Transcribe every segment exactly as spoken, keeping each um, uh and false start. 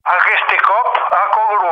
Aceste cop a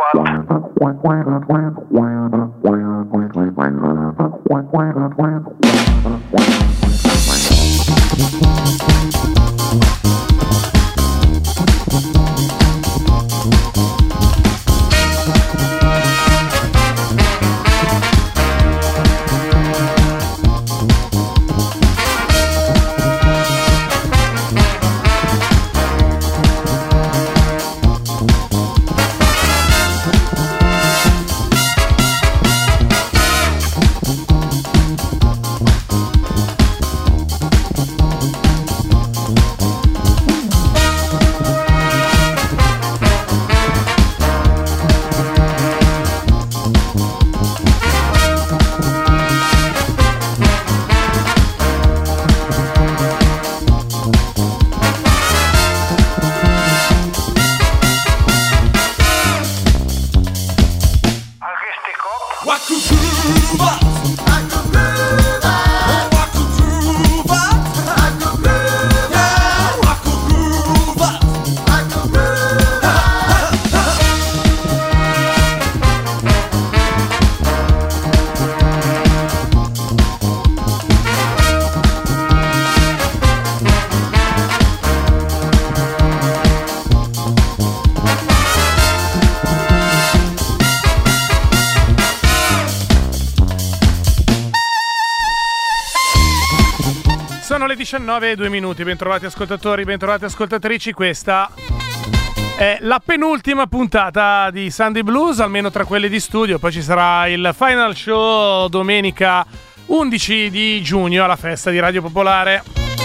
Sono le diciannove e due minuti, bentrovati ascoltatori, bentrovati ascoltatrici, questa è la penultima puntata di Sunday Blues, almeno tra quelle di studio, poi ci sarà il final show domenica undici di giugno alla festa di Radio Popolare.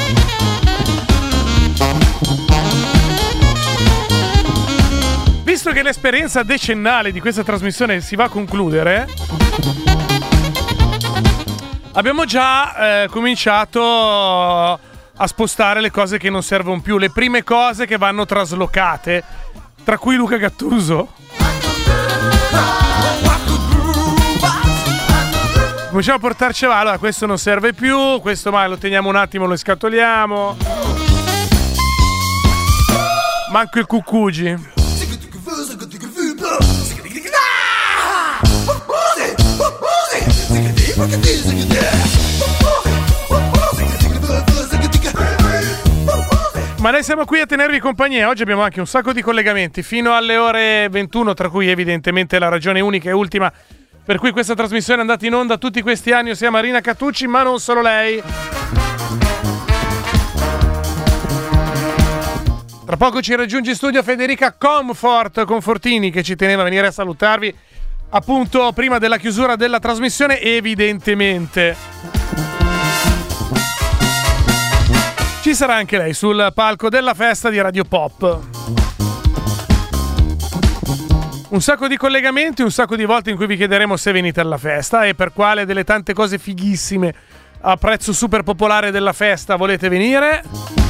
Visto che l'esperienza decennale di questa trasmissione si va a concludere, abbiamo già eh, cominciato a spostare le cose che non servono più, le prime cose che vanno traslocate, tra cui Luca Gattuso. Cominciamo a portarci avanti, allora questo non serve più, questo ma lo teniamo un attimo, lo scatoliamo. Manco il cuccugi. Ma noi siamo qui a tenervi compagnia. Oggi abbiamo anche un sacco di collegamenti fino alle ore ventuno, tra cui evidentemente la ragione unica e ultima per cui questa trasmissione è andata in onda tutti questi anni, ossia Marina Cattucci, ma non solo lei. Tra poco ci raggiunge in studio Federica Comfort Confortini, che ci teneva a venire a salutarvi appunto prima della chiusura della trasmissione, evidentemente. Ci sarà anche lei sul palco della festa di Radio Pop. Un sacco di collegamenti, un sacco di volte in cui vi chiederemo se venite alla festa e per quale delle tante cose fighissime a prezzo super popolare della festa volete venire.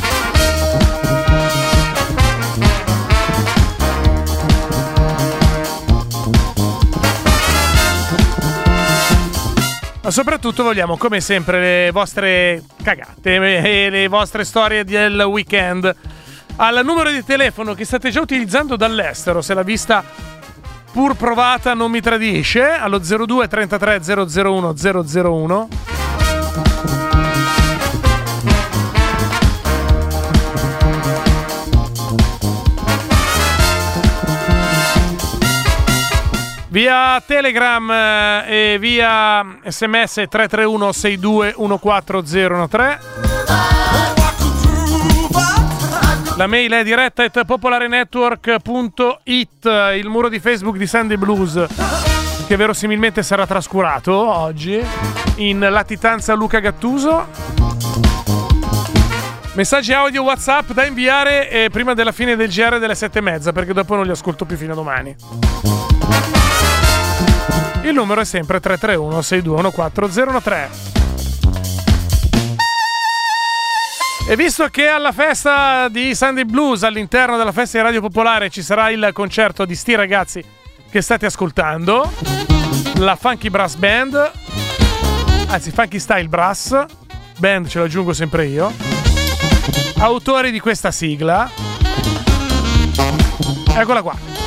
Ma soprattutto vogliamo, come sempre, le vostre cagate e le vostre storie del weekend. Al numero di telefono che state già utilizzando dall'estero, se la vista pur provata non mi tradisce, allo zero due trentatré zero zero uno zero zero uno. Via Telegram e via sms tre tre uno sei due uno quattro zero uno tre. La mail è diretta at popolarenetwork punto it. Il muro di Facebook di Sunday Blues, che verosimilmente sarà trascurato oggi, in latitanza Luca Gattuso. Messaggi audio WhatsApp da inviare eh, prima della fine del G R delle sette e mezza, perché dopo non li ascolto più fino a domani. Il numero è sempre tre tre uno sei due uno quattro zero uno tre. E visto che alla festa di Sunday Blues, all'interno della festa di Radio Popolare, ci sarà il concerto di sti ragazzi che state ascoltando, la Funky Brass Band, anzi Funky Style Brass Band, ce lo aggiungo sempre io, autori di questa sigla, eccola qua.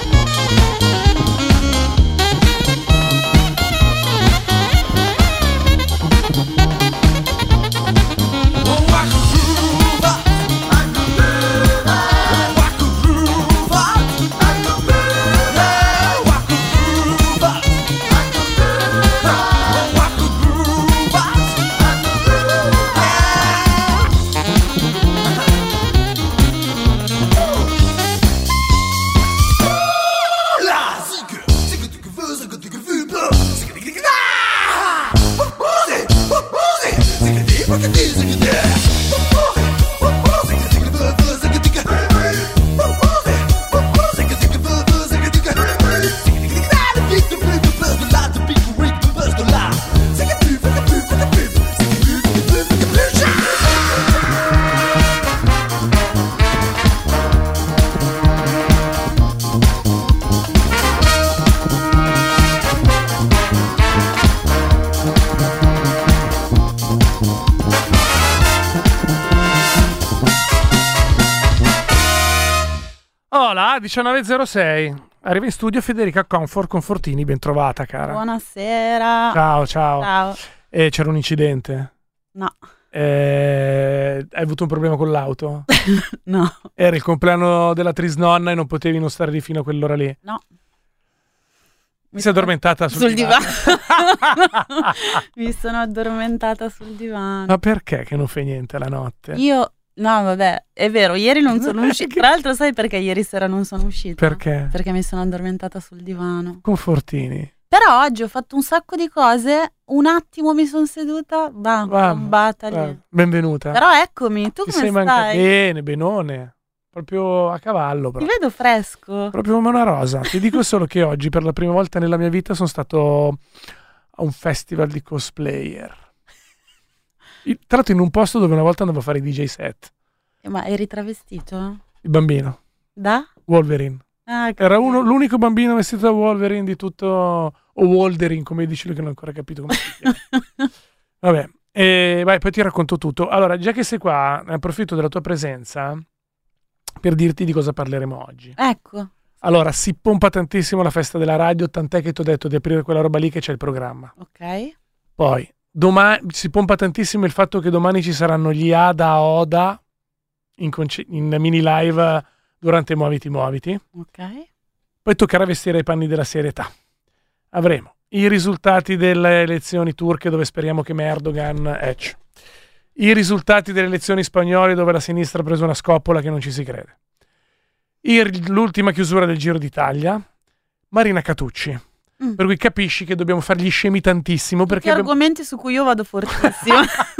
Lola, diciannove e zero sei. Arriva in studio Federica Comfort Confortini, ben trovata, cara. Buonasera. Ciao, ciao. Ciao. Eh, c'era un incidente? No. Eh, hai avuto un problema con l'auto? No. Era il compleanno della trisnonna e non potevi non stare lì fino a quell'ora lì? No. Mi sei addormentata sul, sul divano? divano. Mi sono addormentata sul divano. Ma perché che non fai niente la notte? Io, no vabbè, è vero, ieri non sono uscita. Tra l'altro sai perché ieri sera non sono uscita? Perché? Perché mi sono addormentata sul divano. Confortini. Però oggi ho fatto un sacco di cose, un attimo mi sono seduta, bam, bombata lì. Ah, benvenuta. Però eccomi, tu Ti come sei stai? manca- Bene, benone. Proprio a cavallo. Ti Proprio. vedo fresco. Proprio come una rosa. Ti dico solo che oggi, per la prima volta nella mia vita, sono stato a un festival di cosplayer. Tra l'altro in un posto dove una volta andavo a fare i D J set. Eh, ma eri travestito? Il bambino. Da? Wolverine. Ah, Era uno, l'unico bambino vestito da Wolverine di tutto, o Wolverine come dici lui, che non ho ancora capito come si chiama. Vabbè, e vai, poi ti racconto tutto. Allora, già che sei qua, ne approfitto della tua presenza per dirti di cosa parleremo oggi. Ecco. Allora, si pompa tantissimo la festa della radio, tant'è che ti ho detto di aprire quella roba lì che c'è il programma. Ok. Poi, domani si pompa tantissimo il fatto che domani ci saranno gli Ada Oda in, conce- in mini live durante Muoviti Muoviti. Ok. Poi toccherà vestire i panni della serietà. Avremo i risultati delle elezioni turche dove speriamo che Erdogan esce. I risultati delle elezioni spagnole dove la sinistra ha preso una scoppola che non ci si crede. Il, l'ultima chiusura del Giro d'Italia. Marina Catucci. Mm. Per cui capisci che dobbiamo fare gli scemi tantissimo. Perché abbiamo... argomenti su cui io vado fortissimo.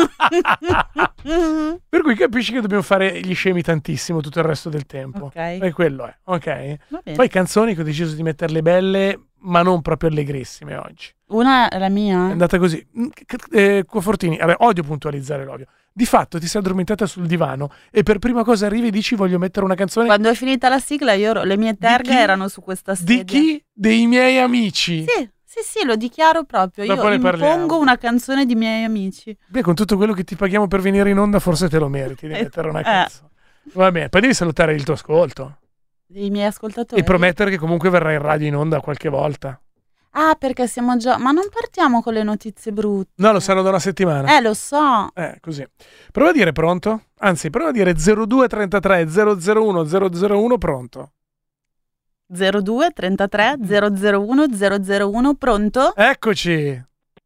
Per cui capisci che dobbiamo fare gli scemi tantissimo tutto il resto del tempo. Okay. E quello è, ok? Poi canzoni che ho deciso di metterle belle, ma non proprio allegrissime oggi. Una è la mia. È andata così. Eh, Confortini, vabbè, odio puntualizzare l'odio. Di fatto ti sei addormentata sul divano e per prima cosa arrivi e dici voglio mettere una canzone. Quando è finita la sigla io ero, le mie terghe erano su questa sedia. Di chi? Dei miei amici. Sì, sì, sì, lo dichiaro proprio. Dopo io impongo una canzone di miei amici. Beh, con tutto quello che ti paghiamo per venire in onda forse te lo meriti di mettere una canzone. Eh. Va bene, poi devi salutare il tuo ascolto. I miei ascoltatori. E promettere che comunque verrai in radio in onda qualche volta. Ah, perché siamo già... Ma non partiamo con le notizie brutte. No, lo sanno da una settimana. Eh, lo so. Eh, così. Prova a dire pronto? Anzi, prova a dire zero due trentatré zero zero uno zero zero uno pronto. zero due trentatré zero zero uno zero zero uno pronto? Eccoci.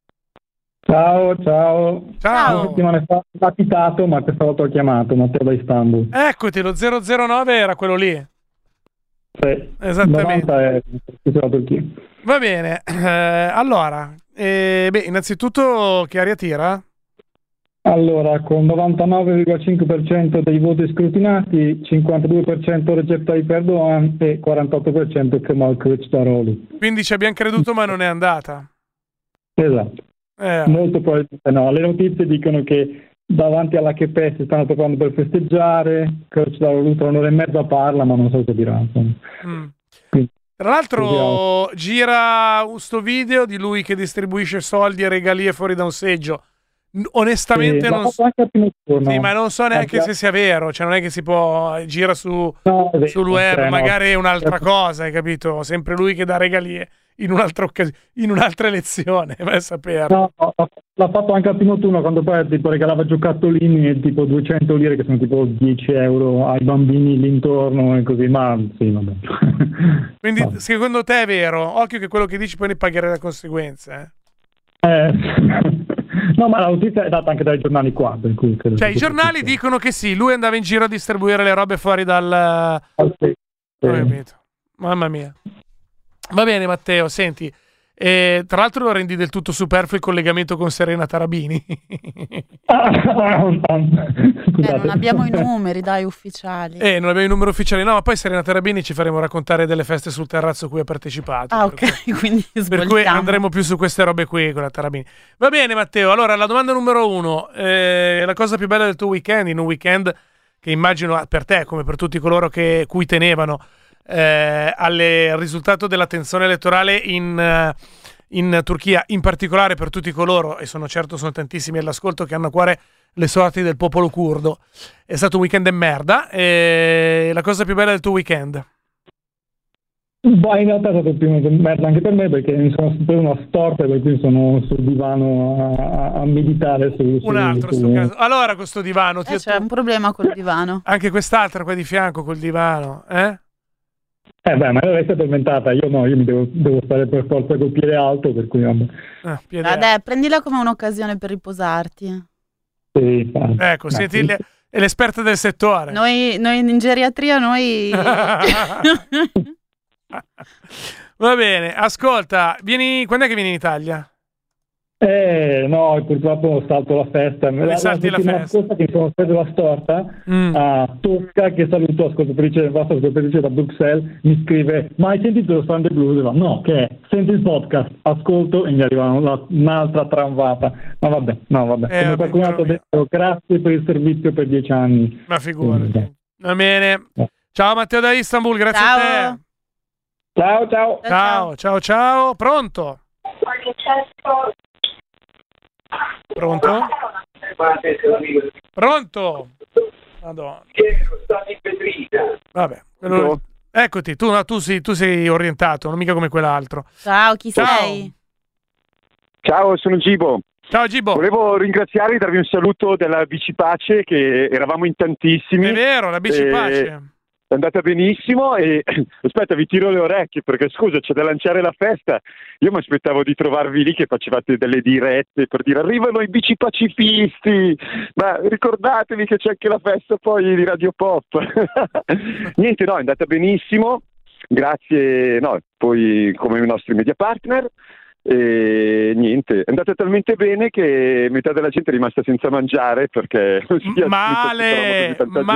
Ciao, ciao. Ciao. Una settimana fa ho capitato, ma questa volta ho chiamato Matteo da Istanbul. Eccoti, lo zero zero nove era quello lì. Sì, esattamente. È... Va bene, eh, allora, eh, beh, innanzitutto che aria tira? Allora, con novantanove virgola cinque per cento dei voti scrutinati, cinquantadue per cento Recep Tayyip Erdogan e quarantotto per cento Kemal Kılıçdaroğlu. Quindi ci abbiamo creduto ma non è andata. Esatto. Eh. Molto probabilmente no. Le notizie dicono che davanti alla K P si stanno preparando per festeggiare, Kılıçdaroğlu tra un'ora e mezza parla, ma non so se dirà. Mm. Tra l'altro gira sto video di lui che distribuisce soldi e regalie fuori da un seggio. Onestamente sì, non so, sì, ma non so neanche anche... se sia vero, cioè non è che si può gira su no, sul web, cioè, magari no. è un'altra cosa, hai capito? Sempre lui che dà regalie in un'altra occasione, in un'altra elezione, vai a saperlo. No, no, l'ha fatto anche al primo turno quando poi tipo regalava giocattolini tipo duecento lire che sono tipo dieci euro ai bambini lì intorno e così, ma sì, vabbè. Quindi no. Secondo te è vero? Occhio che quello che dici poi ne pagherai le conseguenze, eh? eh. No, ma la notizia è data anche dai giornali qua, per cui cioè i giornali dicono che sì, lui andava in giro a distribuire le robe fuori dal... Oh, sì. Ho capito. Mamma mia. Va bene Matteo, senti, eh, tra l'altro lo rendi del tutto superfluo il collegamento con Serena Tarabini. Beh, non abbiamo i numeri, dai, ufficiali. Eh, non abbiamo i numeri ufficiali, no, ma poi Serena Tarabini ci faremo raccontare delle feste sul terrazzo a cui ha partecipato. Ah, ok, cui, quindi per cui andremo più su queste robe qui con la Tarabini. Va bene Matteo, allora la domanda numero uno, eh, la cosa più bella del tuo weekend, in un weekend che immagino per te, come per tutti coloro che cui tenevano, Eh, alle, al risultato della tensione elettorale in, uh, in Turchia, in particolare per tutti coloro, e sono certo sono tantissimi all'ascolto, che hanno a cuore le sorti del popolo curdo. È stato un weekend de merda. E la cosa più bella del tuo weekend? Ma in realtà è stato più una merda anche per me perché mi sono preso una storta per cui sono sul divano a, a meditare su, su, un altro su... sto caso. Allora questo divano ti Eh, c'è un problema col divano. anche quest'altra qua di fianco col divano, eh? Eh beh, ma lei è stata inventata, io no, io mi devo, devo stare per forza col piede alto, per cui vabbè. Ah, piede Vabbè, prendila come un'occasione per riposarti. Sì, fa- ecco, no, senti sì. le- è l'esperta del settore. Noi, noi in geriatria, noi... Va bene, ascolta, vieni, quando è che vieni in Italia? Eh, no, purtroppo salto la festa. La, la salti la settimana festa. scorsa che mi sono preso la storta Mm. a Tosca, che saluto ascoltatrice, vostra ascoltatrice da Bruxelles, mi scrive: ma hai sentito lo Sunday Blues? E va, no, che è? Senti il podcast, ascolto e mi arriva una- un'altra tramvata. Ma vabbè, no, vabbè. Eh, Come vabbè, qualcun altro ha però- detto, grazie per il servizio per dieci anni. Ma figurati. Mm. Va bene. Ciao Matteo da Istanbul, grazie Ciao. a te. Ciao, ciao. Ciao, ciao, ciao. Pronto? Pronto? Pronto? Madonna. Vabbè. quello- Eccoti, tu, no, tu, sei, tu sei orientato, non mica come quell'altro. Ciao, chi Ciao. sei? Ciao, sono Gibo. Ciao Gibo. Volevo ringraziarvi e darvi un saluto della Bici Pace, che eravamo in tantissimi. È vero, la bici Eh, pace. È andata benissimo e aspetta, vi tiro le orecchie perché scusa, c'è da lanciare la festa. Io mi aspettavo di trovarvi lì che facevate delle dirette per dire arrivano i bici pacifisti, ma ricordatevi che c'è anche la festa poi di Radio Pop. Niente, no, è andata benissimo, grazie, no, poi come i nostri media partner. E niente, è andata talmente bene che metà della gente è rimasta senza mangiare perché Male,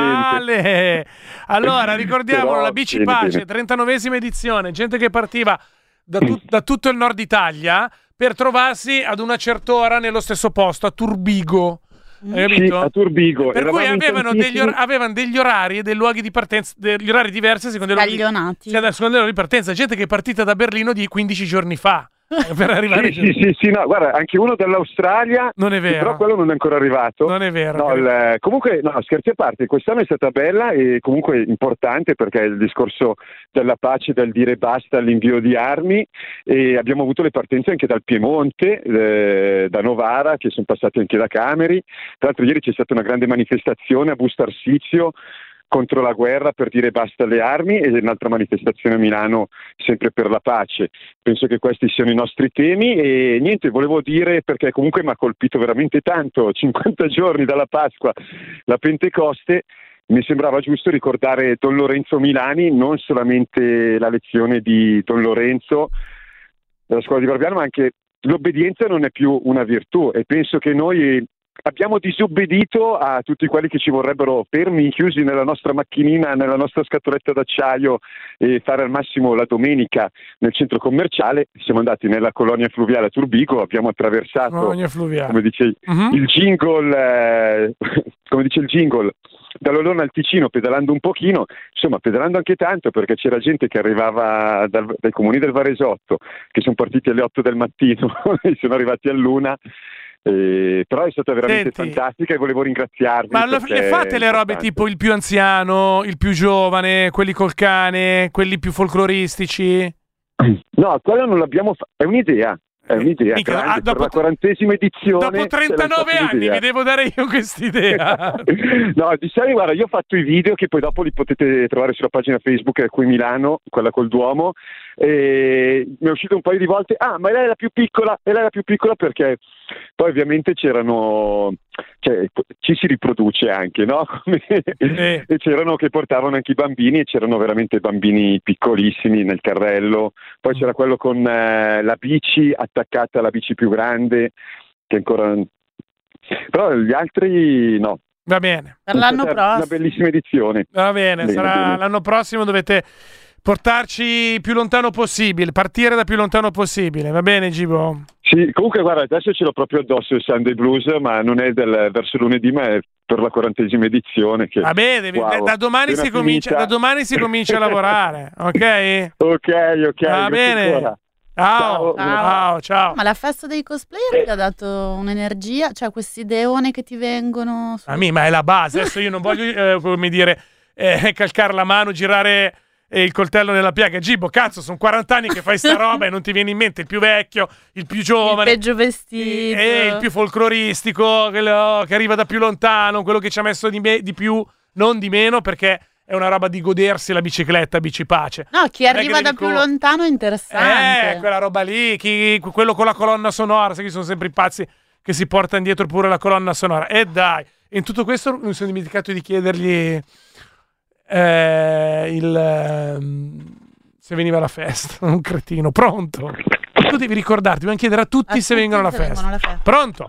male. Allora, ricordiamolo, Però, la Bici bene, Pace, bene. trentanovesima edizione, gente che partiva da, tut- da tutto il nord Italia per trovarsi ad una certa ora nello stesso posto, a Turbigo. Hai Sì, capito? a Turbigo. Per cui Eravamo in avevano degli, tantissimi. or- avevano degli orari e dei luoghi di partenza, degli orari diversi secondo le ore di- Scaglionati. sì, secondo le ore di partenza. Gente che è partita da Berlino di quindici giorni fa per arrivare Sì, sì, sì, sì, no, guarda, anche uno dall'Australia, Non è vero. però quello non è ancora arrivato. Non è vero. No, il- comunque, no, scherzi a parte, quest'anno è stata bella e comunque importante perché è il discorso della pace, del dire basta all'invio di armi, e abbiamo avuto le partenze anche dal Piemonte, eh, da Novara, che sono passate anche da Cameri. Tra l'altro ieri c'è stata una grande manifestazione a Busto Arsizio contro la guerra per dire basta alle armi, e un'altra manifestazione a Milano sempre per la pace. Penso che questi siano i nostri temi e niente, volevo dire, perché comunque mi ha colpito veramente tanto, cinquanta giorni dalla Pasqua, la Pentecoste, mi sembrava giusto ricordare Don Lorenzo Milani, non solamente la lezione di Don Lorenzo della scuola di Barbiano, ma anche l'obbedienza non è più una virtù, e penso che noi abbiamo disobbedito a tutti quelli che ci vorrebbero fermi, chiusi nella nostra macchinina, nella nostra scatoletta d'acciaio, e fare al massimo la domenica nel centro commerciale. Siamo andati nella colonia fluviale a Turbigo, abbiamo attraversato, Colonia fluviale. come dice Mhm. il jingle, eh, come dice il jingle, dall'Olona al Ticino, pedalando un pochino, insomma pedalando anche tanto, perché c'era gente che arrivava dal- dai comuni del Varesotto, che sono partiti alle otto del mattino e sono arrivati all'una. Eh, però è stata veramente Senti, fantastica e volevo ringraziarvi. Ma lo- perché le fate è le robe importante. tipo il più anziano, il più giovane, quelli col cane, quelli più folcloristici? No, quello non l'abbiamo fatto, è un'idea, è un'idea Mica, grande, ah, per dopo- la quarantesima edizione. Dopo ce l'ho trentanove fatto anni l'idea. vi devo dare io quest'idea. No, di serie, guarda, io ho fatto i video che poi dopo li potete trovare sulla pagina Facebook, eh, qui Milano, quella col Duomo, e mi è uscito un paio di volte, ah, ma lei è la più piccola, e lei è la più piccola perché poi ovviamente c'erano, cioè, ci si riproduce anche, no? Come- Eh. E c'erano che portavano anche i bambini, e c'erano veramente bambini piccolissimi nel carrello, poi c'era quello con eh, la bici attaccata alla bici più grande, che ancora... Però gli altri no. Va bene, Per È l'anno stata Una prossimo. bellissima edizione. va bene, Bene, sarà bene. l'anno prossimo, dovete portarci più lontano possibile, partire da più lontano possibile, va bene Gibo? Sì, comunque guarda, adesso ce l'ho proprio addosso il Sunday Blues, ma non è del, verso lunedì, ma è per la quarantesima edizione. Che, Va bene, devi- wow, da, da domani appena si comincia, finita. da domani si comincia a lavorare, ok? Ok, ok. Va grazie bene. ancora. Ciao, Ciao. ciao, ciao. Ma la festa dei cosplayer ti ha dato un'energia? Cioè questi ideone che ti vengono... su- A me, ma è la base. Adesso io non voglio, eh, come dire, eh, calcare la mano, girare e il coltello nella piaga. Gibbo, cazzo, sono quaranta anni che fai sta roba e non ti viene in mente il più vecchio, il più giovane, il peggio vestito, e il più folcloristico, quello che arriva da più lontano, quello che ci ha messo di, me, di più, non di meno, perché è una roba di godersi la bicicletta, bicipace. No, chi non arriva da dico, più lontano è interessante. Eh, quella roba lì, chi, quello con la colonna sonora, sai che sono sempre i pazzi che si portano dietro pure la colonna sonora. E dai, in tutto questo mi sono dimenticato di chiedergli eh, il eh, se veniva alla festa. Un cretino. Pronto? Tu devi ricordarti, dobbiamo chiedere a tutti a se tutti vengono alla se festa. vengono alla festa. Pronto?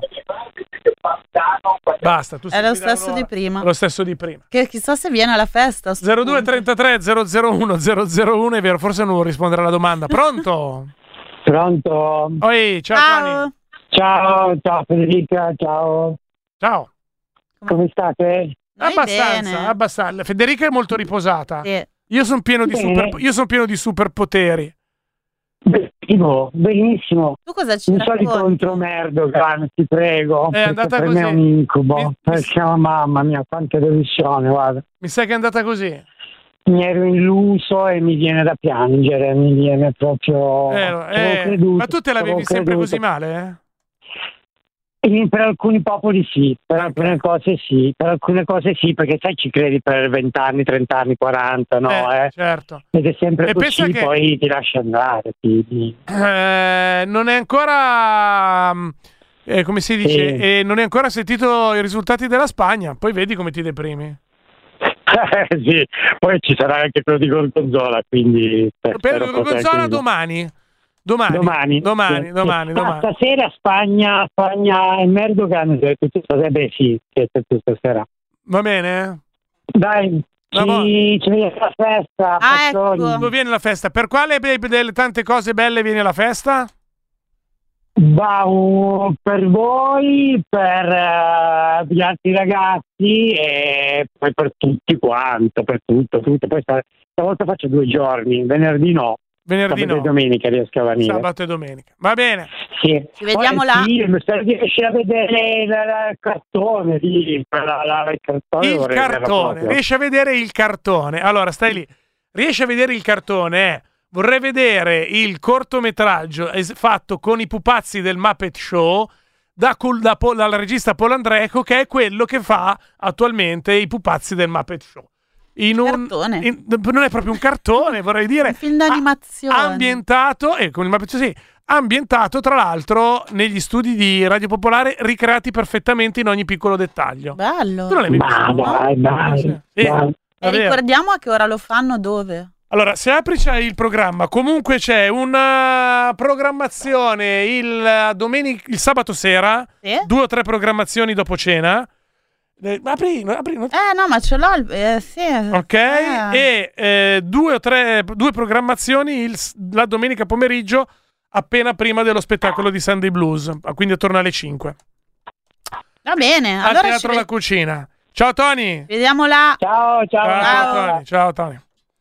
Basta, tu è lo stesso di prima. Lo stesso di prima. Che chissà se viene alla festa. zero due trentatré zero zero uno zero zero uno, è vero, forse non rispondere alla domanda. Pronto? Pronto? Oi, ciao, ciao. Tony. Ciao, ciao Federica, ciao. Ciao. Come state? Noi abbastanza, bene. abbastanza. Federica è molto riposata. Sì. Io sono pieno di Bene. super, io sono pieno di superpoteri. Benissimo, benissimo. Tu cosa ci Un solito racconti? contromerdo, Gran, ti prego. È perché andata per così. me è un incubo. Mi- Perché, oh, mamma mia, quante televisioni, guarda. Mi sa che è andata così. Mi ero illuso e mi viene da piangere, mi viene proprio... Eh, Avevo eh, creduto, ma tu te l'avevi avevo sempre creduto. così male, eh? E per alcuni popoli sì, per alcune cose sì, per alcune cose sì, perché sai ci credi per venti anni, trenta anni, quaranta, no? Eh, Eh, certo. Ed è sempre E così, pensa che- poi ti lasci andare. Ti, ti... Eh, non è ancora mm, eh, come si dice, Sì. eh, non hai ancora sentito i risultati della Spagna, poi vedi come ti deprimi. sì, poi ci sarà anche quello di Gorgonzola, quindi... Per spero Gorgonzola possa anche- domani? Domani, Domani, domani, sì, domani, sì. domani. Ah, stasera Spagna, Spagna e Erdogan, tutto stasera, beh sì, sì, tutto stasera. Va bene? Dai, Va buono. ci, ci vediamo alla festa. Ah, Pazzoni. ecco. Dove viene la festa? Per quale be- delle tante cose belle viene la festa? Va uh, per voi, per uh, gli altri ragazzi e poi per tutti quanto, per tutto, tutto. Poi sta- stavolta faccio due giorni, venerdì no, Venerdì sabato no. e domenica riesco a venire. Sabato e domenica. Va bene. Sì. Ci vediamo Poi là. Sì, spero di riuscire a vedere la- la- il cartone lì, la, la, il cartone. Il vorrei vederlo cartone. proprio. Riesci a vedere il cartone. Allora, stai lì. Riesci a vedere il cartone? Eh? Vorrei vedere il cortometraggio es- fatto con i pupazzi del Muppet Show da, col- da Pol- dal regista Paul Andreco, che è quello che fa attualmente i pupazzi del Muppet Show. In un, Cartone. in- non è proprio un cartone, vorrei dire. Un film d'animazione. a- ambientato, e con il Muppet Show, sì, ambientato tra l'altro negli studi di Radio Popolare, ricreati perfettamente in ogni piccolo dettaglio. Bello. Tu non l'hai mai Ma visto? dai, dai, Sì. dai. Eh, E davvero. ricordiamo a che ora lo fanno, dove? Allora, se apri c'è il programma, comunque c'è una programmazione il, domenica, il sabato sera, Sì? due o tre programmazioni dopo cena. Eh, apri, apri, non- Eh no, ma ce l'ho, il- eh, sì. ok? Eh. E eh, due o tre due programmazioni il- la domenica pomeriggio, appena prima dello spettacolo di Sunday Blues, quindi attorno alle cinque. Va bene, Al allora ci Teatro ve- La Cucina. Ciao Tony! vediamo là. Ciao, ciao. Ciao, Ciao. Tony, ciao Tony.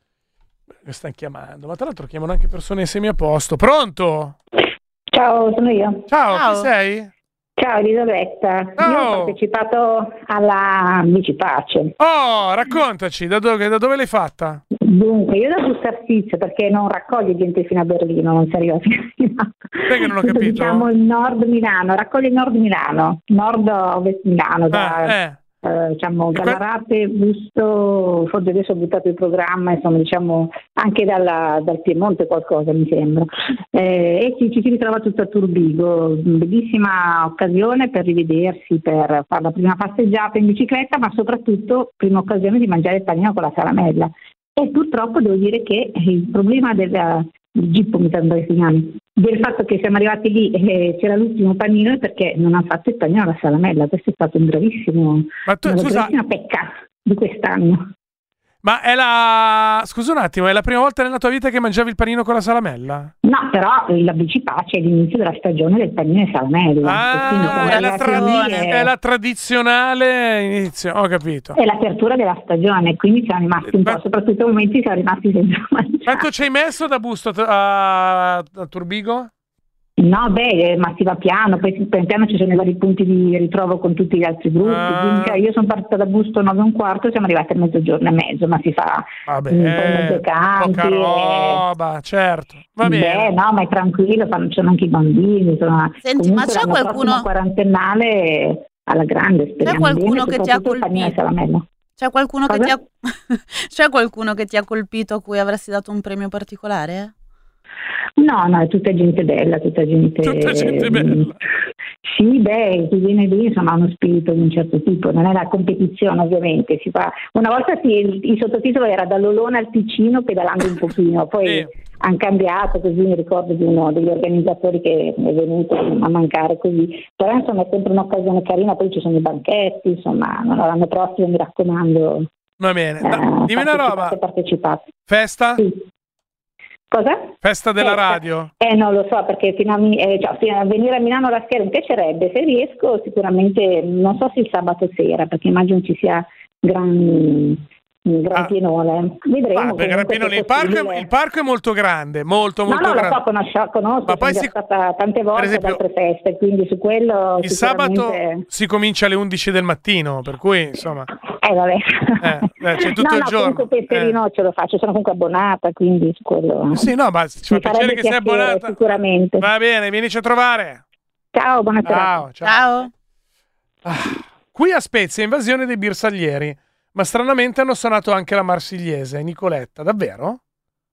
Mi stanno chiamando, ma tra l'altro chiamano anche persone semi a posto. Pronto? Ciao, sono io. Ciao, Ciao. chi sei? Ciao Elisabetta. Ciao. Io ho partecipato alla Bicipace. Oh, raccontaci, da dove, da dove l'hai fatta? Dunque, io da Bussartizio perché non raccoglie gente fino a Berlino, non si arriva fino a Milano. Perché non ho Tutto, capito? Diciamo il nord Milano, raccoglie il nord Milano, nord-ovest Milano, da, Ah, eh. eh, diciamo, E dalla que- Rate, Busto, forse adesso ho buttato il programma, insomma, diciamo anche dalla, dal Piemonte qualcosa mi sembra. Eh, e ci, ci si ritrova tutto a Turbigo, bellissima occasione per rivedersi, per fare la prima passeggiata in bicicletta, ma soprattutto prima occasione di mangiare il panino con la salamella. E purtroppo devo dire che il problema del Gippo, mi sembra che si chiami, del fatto che siamo arrivati lì e c'era l'ultimo panino è perché non ha fatto il panino alla salamella. Questo è stato un gravissimo, Ma tu, una scusa, gravissima pecca di quest'anno. ma è la... Scusa un attimo, è la prima volta nella tua vita che mangiavi il panino con la salamella? No, però la Bicipace è l'inizio della stagione del panino e salamella. Ah, E quindi siamo è la, arrivati tradi- lì e- è la tradizionale inizio, ho capito. è l'apertura della stagione, quindi siamo rimasti un Ma- po', soprattutto ai momenti siamo rimasti senza mangiare. Quanto ci hai messo da Busto a, a, a Turbigo? No, beh, ma si va piano, poi pian piano ci sono i vari punti di ritrovo con tutti gli altri gruppi, Ah. quindi cioè, io sono partita da Busto nove e un quarto, siamo arrivati a mezzogiorno e mezzo, ma si fa Vabbè, un po' in mezzo ai campi. poca roba, certo. Va Beh, bene. no, ma è tranquillo, fanno, ci sono anche i bambini, insomma. Senti, ma Comunque c'è l'anno qualcuno- prossimo quarantennale alla grande, speriamo qualcuno bene, che ti ha soprattutto Fanny colpito? Salamello. C'è qualcuno che Cosa? ti ha c'è qualcuno che ti ha colpito a cui avresti dato un premio particolare? No, no, è tutta gente bella, tutta gente... Tutta gente bella. Sì, beh, chi viene lì insomma ha uno spirito di un certo tipo, non è la competizione ovviamente, si fa... Una volta sì, il, il sottotitolo era dall'Olona al Ticino pedalando un pochino, poi Sì. hanno cambiato, così mi ricordo di uno degli organizzatori che è venuto a mancare così, però insomma è sempre un'occasione carina, poi ci sono i banchetti, insomma l'anno prossimo mi raccomando. Va bene. Da- eh, dimmi una roba. partecipate, partecipate. Festa? Sì. Cosa? Festa della Festa. radio? Eh, non lo so, perché fino a, Mi- eh, cioè, fino a venire a Milano la sera mi piacerebbe, se riesco sicuramente, non so se il sabato sera, perché immagino ci sia gran, un gran Ah. pienone. Vedremo. Ah, perché comunque, Rapino, se il, parco è, possibile. il parco è molto grande, molto No, molto no, lo grande. so, conosco, conosco Ma poi sono si- già stata tante volte esempio, ad altre feste, quindi su quello Il sabato sicuramente... si comincia alle undici del mattino, per cui insomma. Eh, vabbè. Eh, eh, c'è tutto no, il no, giorno. comunque pensierino ce lo faccio, sono comunque abbonata, quindi su quello... Sì, no, ma ci fa Mi piacere farebbe che sei piacere, abbonata. sicuramente. Va bene, vienici a trovare. Ciao, buona serata. Ciao, ciao. Ciao. Ah, qui a Spezia, invasione dei bersaglieri, ma stranamente hanno suonato anche la Marsigliese, Nicoletta, davvero?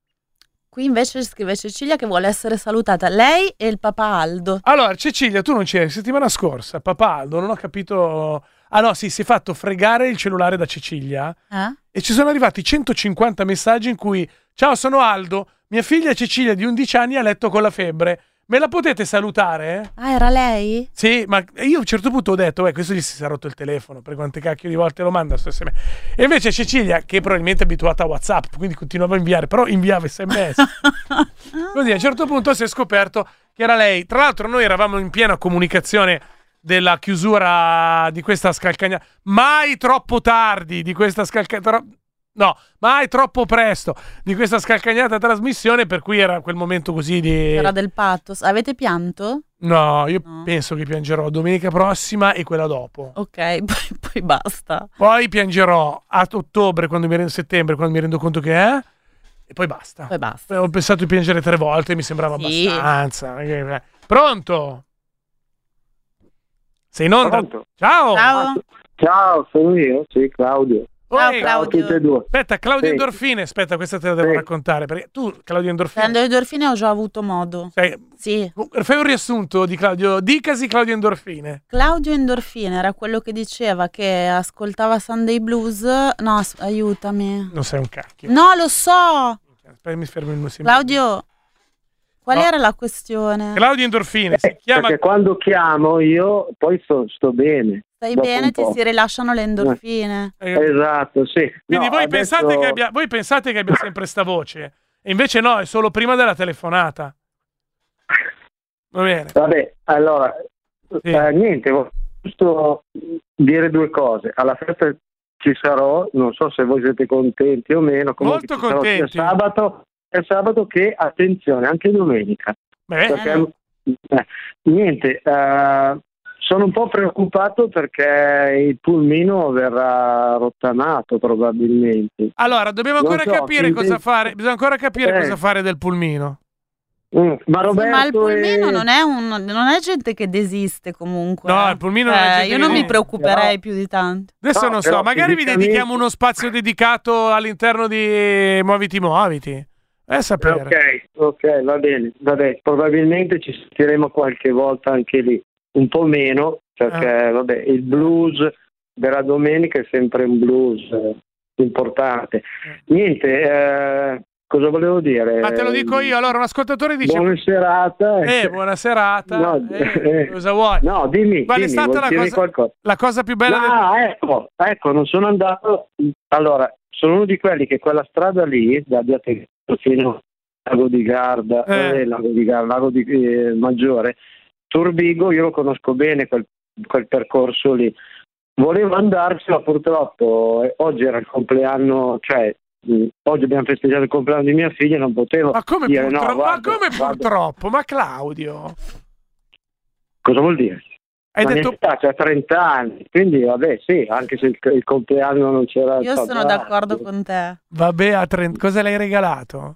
Qui invece scrive Cecilia che vuole essere salutata, lei e il papà Aldo. Allora, Cecilia, tu non c'eri settimana scorsa, papà Aldo, non ho capito... Ah no, sì, si è fatto fregare il cellulare da Cecilia Eh? e ci sono arrivati centocinquanta messaggi in cui ciao, sono Aldo, mia figlia Cecilia di undici anni ha letto con la febbre, me la potete salutare? Ah, era lei? Sì, ma io a un certo punto ho detto, eh, questo gli si è rotto il telefono, per quante cacchio di volte lo manda sto sms. E invece Cecilia, che probabilmente è abituata a WhatsApp, quindi continuava a inviare, però inviava sms. Così a un certo punto si è scoperto che era lei. Tra l'altro noi eravamo in piena comunicazione della chiusura di questa scalcagnata, mai troppo tardi di questa scalcagnata, no, mai troppo presto di questa scalcagnata trasmissione, per cui era quel momento così di... Era del pathos. Avete pianto? No, io No. penso che piangerò domenica prossima e quella dopo. Ok, poi, poi basta. Poi piangerò a ottobre, quando mi rendo, settembre, quando mi rendo conto che è, e poi basta. Poi basta. Ho pensato di piangere tre volte, mi sembrava Sì. abbastanza. Pronto? Sei in onda? Pronto? Ciao! Ciao. Ciao, sono io, sì, Claudio. Ciao, Oi, Ciao a Claudio. tutti e due. Aspetta, Claudio Sì. Endorfine, aspetta, questa te la devo Sì. raccontare, perché tu, Claudio Endorfine, Prendo le endorfine ho già avuto modo. sei- Sì. fai un riassunto di Claudio, dicasi Claudio Endorfine. Claudio Endorfine era quello che diceva che ascoltava Sunday Blues. No, as- aiutami. Non sei un cacchio. No, lo so. Aspetta, mi fermo un secondo. Claudio, qual No. era la questione? Claudio Endorfine, si chiama... Perché quando chiamo io poi sto, sto bene. Stai dopo bene, un ti po'. si rilasciano le endorfine. eh, Esatto, sì. Quindi No, voi, adesso- pensate che abbia, voi pensate che abbia sempre sta voce, e invece no, è solo prima della telefonata. Va bene. Vabbè, allora, Sì. eh, niente, voglio giusto dire due cose. Alla festa ci sarò, non so se voi siete contenti o meno. comunque Molto ci sarò sia contenti. sabato, sia sabato che, attenzione, anche domenica. Beh, Perché, eh, niente, eh, sono un po' preoccupato perché il pulmino verrà rottamato probabilmente. allora, dobbiamo non ancora so, capire chi- cosa fare. Bisogna ancora capire Eh. cosa fare del pulmino. Mm, ma Sì, Roberto ma il pulmino e- non è un non è gente che desiste comunque. No, eh. il pulmino non è Eh, gente io che non mi desiste. preoccuperei Però- più di tanto. Adesso No, non so, però magari vi fisicamente- dedichiamo uno spazio dedicato all'interno di Muoviti Muoviti. È sapere. Ok, ok, va bene, vabbè, probabilmente ci sentiremo qualche volta anche lì, un po' meno, perché Ah. vabbè, il blues della domenica è sempre un blues eh, importante. Niente, eh, cosa volevo dire? Ma te lo dico io, allora un ascoltatore dice Buona serata. eh, buona serata. No, Eh, cosa vuoi? No, dimmi, Qual è dimmi, stata vuoi la dirmi cosa- qualcosa? La cosa più bella del... Ah, ecco, ecco, non sono andato. Allora, sono uno di quelli che quella strada lì, da Via Tegretto fino a Lago di Garda, Eh. eh, Lago di Garda, Lago di eh, Maggiore, Turbigo, io lo conosco bene quel, quel percorso lì. Volevo andarci, ma purtroppo eh, oggi era il compleanno, cioè oggi abbiamo festeggiato il compleanno di mia figlia, non potevo ma come dire purtroppo, no, guarda, ma come guarda. purtroppo? Ma Claudio, Cosa vuol dire? hai Ma detto c'ha cioè, trenta anni, quindi vabbè sì, anche se il, il compleanno non c'era il Io sono papà, d'accordo con te. vabbè a trenta, cosa le hai regalato?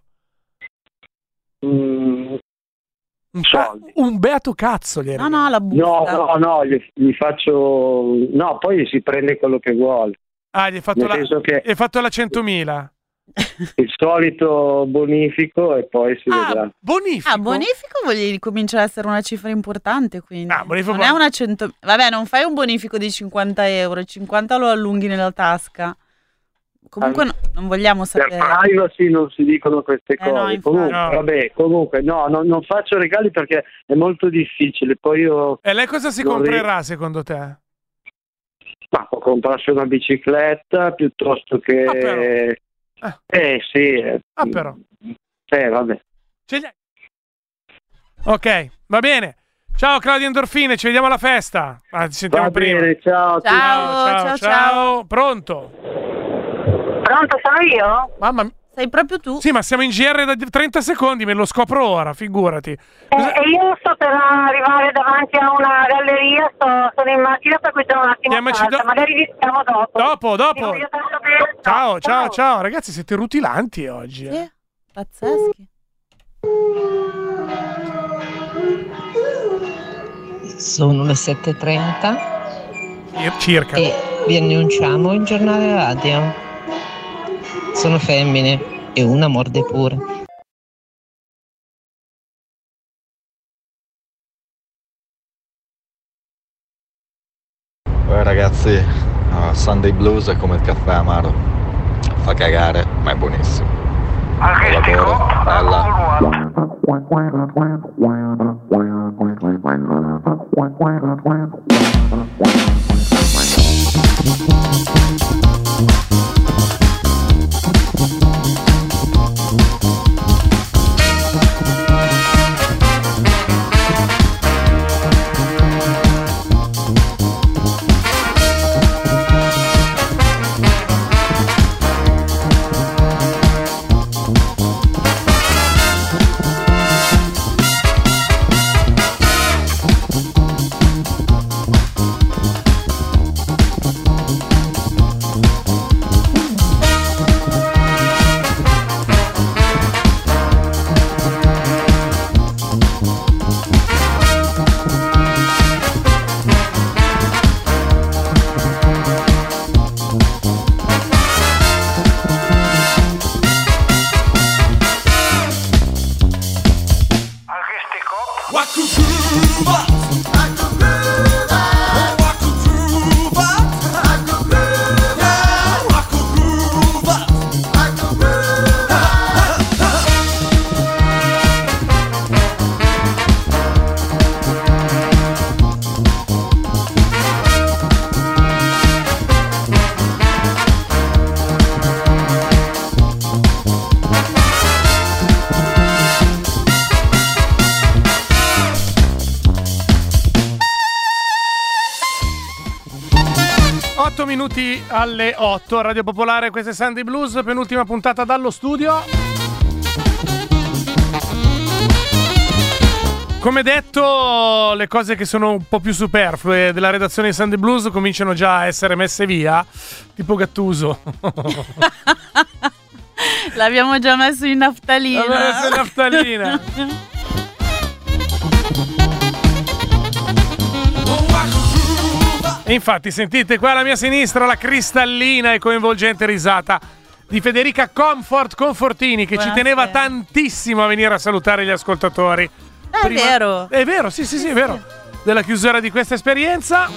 mm, Un, ca- soldi. un beato cazzo gli hai No, regalato. no, la busta. No, no, no, gli, gli faccio no, poi si prende quello che vuole, Ah, gli hai fatto nel la, senso che gli hai fatto la centomila. il solito bonifico e poi si vedrà. Ah, bonifico. Ah, bonifico vuol dire comincia ad essere una cifra importante, quindi. Ah, bonifico non è una cento... Vabbè, non fai un bonifico di cinquanta euro, cinquanta lo allunghi nella tasca. Comunque no, non vogliamo Per sapere. privacy non si dicono queste Eh, no, cose. infatti. comunque, No. vabbè, comunque, no, no, non faccio regali perché è molto difficile. Poi io E lei cosa si Non comprerà secondo te? ma, può comprarsi una bicicletta piuttosto che. Ah, però. Ah. Eh sì. eh, Ah, però. Eh, vabbè. Ce li hai? Ok, va bene. Ciao Claudio Endorfine, ci vediamo alla festa. Ah, ci sentiamo Va prima. bene, ciao. a tutti. Ciao, ciao, ciao, ciao. Pronto? Pronto, sono io? Mamma mia. Sei proprio tu? Sì, ma siamo in G R da trenta secondi, me lo scopro ora, figurati. Eh, e io sto per arrivare davanti a una galleria, sto, sono in macchina per cui sono un attimo Chiamaci stanca. do- Magari vi chiamo dopo. Dopo, dopo. Vi voglio tanto bene. Ciao, ciao, ciao. Ragazzi, siete rutilanti oggi. eh. Sì, pazzeschi. Sono le sette e trenta Cir- Circa. e vi annunciamo il giornale radio. Sono femmine e una morde pure. Eh, ragazzi, uh, Sunday Blues è come il caffè amaro. Fa cagare, ma è buonissimo. Buon lavoro, bella. otto minuti alle otto, Radio Popolare, questa è Sunday Blues, penultima puntata dallo studio. Come detto, le cose che sono un po' più superflue della redazione di Sunday Blues cominciano già a essere messe via, tipo Gattuso. L'abbiamo già messo in naftalina. L'abbiamo messo in naftalina. E infatti sentite qua alla mia sinistra la cristallina e coinvolgente risata di Federica Comfort Confortini, che Buonasera. ci teneva tantissimo a venire a salutare gli ascoltatori. È vero. È vero, sì, sì, sì, è vero. Della chiusura di questa esperienza.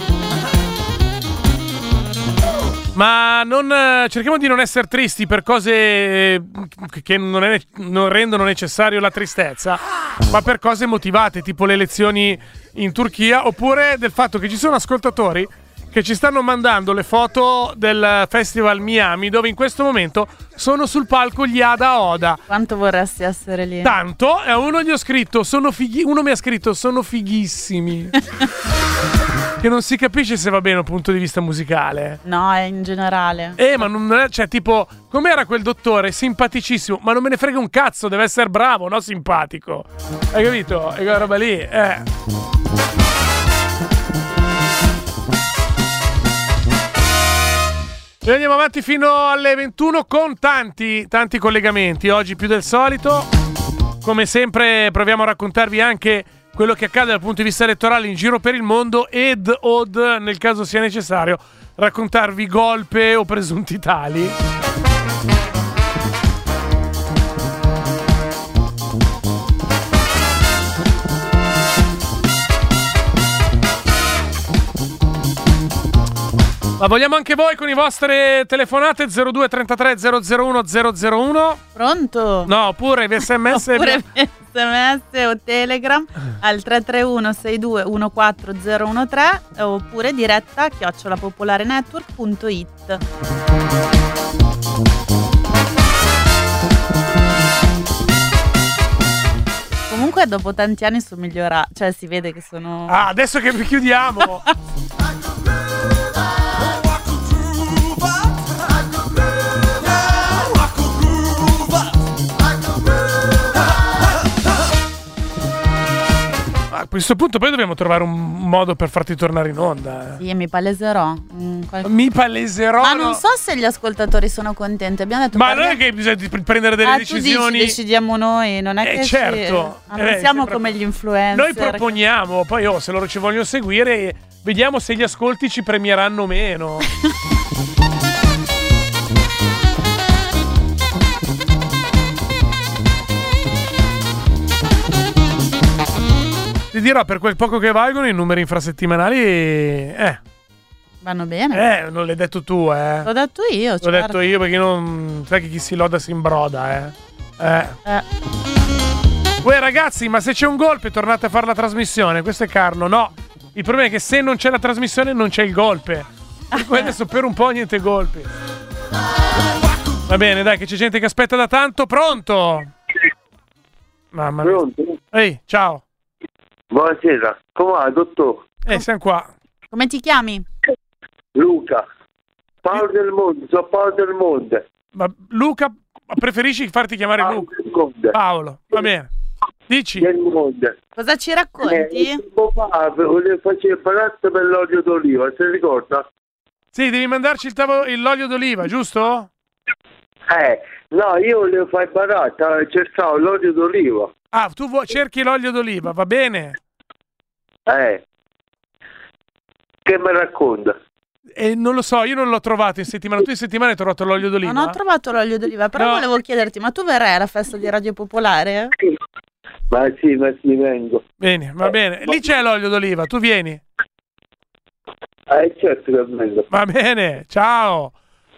Ma non, eh, cerchiamo di non essere tristi per cose eh, che non, è, non rendono necessario la tristezza, ma per cose motivate, tipo le elezioni in Turchia, oppure del fatto che ci sono ascoltatori che ci stanno mandando le foto del Festival Miami, dove in questo momento sono sul palco gli Ada Oda. Quanto vorresti essere lì? Tanto, e a uno gli ho scritto, sono fighi, uno mi ha scritto, sono fighissimi. che non si capisce se va bene dal punto di vista musicale. No, è in generale. Eh, ma non è, cioè, tipo, com'era quel dottore? Simpaticissimo, ma non me ne frega un cazzo, deve essere bravo, no simpatico. Hai capito? E quella roba lì, eh. Noi andiamo avanti fino alle ventuno con tanti, tanti collegamenti, oggi più del solito. Come sempre proviamo a raccontarvi anche quello che accade dal punto di vista elettorale in giro per il mondo ed od, nel caso sia necessario, raccontarvi golpe o presunti tali. Ma vogliamo anche voi con i vostre telefonate zero due trentatré zero zero uno zero zero uno? Pronto? No, oppure sms. Oppure sms o telegram al tre tre uno sei due uno quattro zero uno tre oppure diretta chiocciolapopolarenetwork punto it. Comunque dopo tanti anni sono migliorata, cioè si vede che sono... Ah, adesso che chiudiamo! A questo punto poi dobbiamo trovare un modo per farti tornare in onda. Sì, mi paleserò. Mm, qualche... Mi paleserò. Ma non so se gli ascoltatori sono contenti. Abbiamo detto. Ma parliamo... non è che bisogna prendere delle ah, decisioni. Tu dici, decidiamo noi, non è eh, che certo. ci... non eh, siamo come gli influencer. Noi proponiamo, poi oh, se loro ci vogliono seguire, vediamo se gli ascolti ci premieranno o meno. Ti dirò, per quel poco che valgono i numeri infrasettimanali eh vanno bene. Eh, non l'hai detto tu, eh. L'ho detto io, L'ho certo. detto io perché non sai che chi si loda si imbroda, eh. Eh. eh. Uè ragazzi, ma se c'è un golpe tornate a fare la trasmissione. Questo è Carlo. No, il problema è che se non c'è la trasmissione non c'è il golpe. Per cui adesso per un po' niente golpi. Va bene, dai, che c'è gente che aspetta da tanto. Pronto? Mamma mia. Pronto? Ehi, ciao. Buonasera, come va, dottor? Eh, siamo qua. Come ti chiami? Luca. Paolo del Monte, sono Paolo del Monte. Ma Luca, preferisci farti chiamare Paolo Luca? del Monte. Paolo, va bene. Dici? Del Monte. Cosa ci racconti? Eh, tempo fa volevo fare il baratto per l'olio d'oliva, se ricorda? Sì, devi mandarci il tavolo, l'olio d'oliva, giusto? Eh, no, io volevo fare il baratto, cercavo l'olio d'oliva. Ah, tu vuoi, cerchi l'olio d'oliva, va bene? Eh, che mi racconta? Eh, non lo so, io non l'ho trovato in settimana. Tu in settimana hai trovato l'olio d'oliva? Non ho trovato l'olio d'oliva, però no. volevo chiederti, ma tu verrai alla festa di Radio Popolare? Ma sì, ma sì, vengo. Bene, va eh, bene. Lì c'è l'olio d'oliva, tu vieni. Eh, certo che vengo. Va bene, ciao.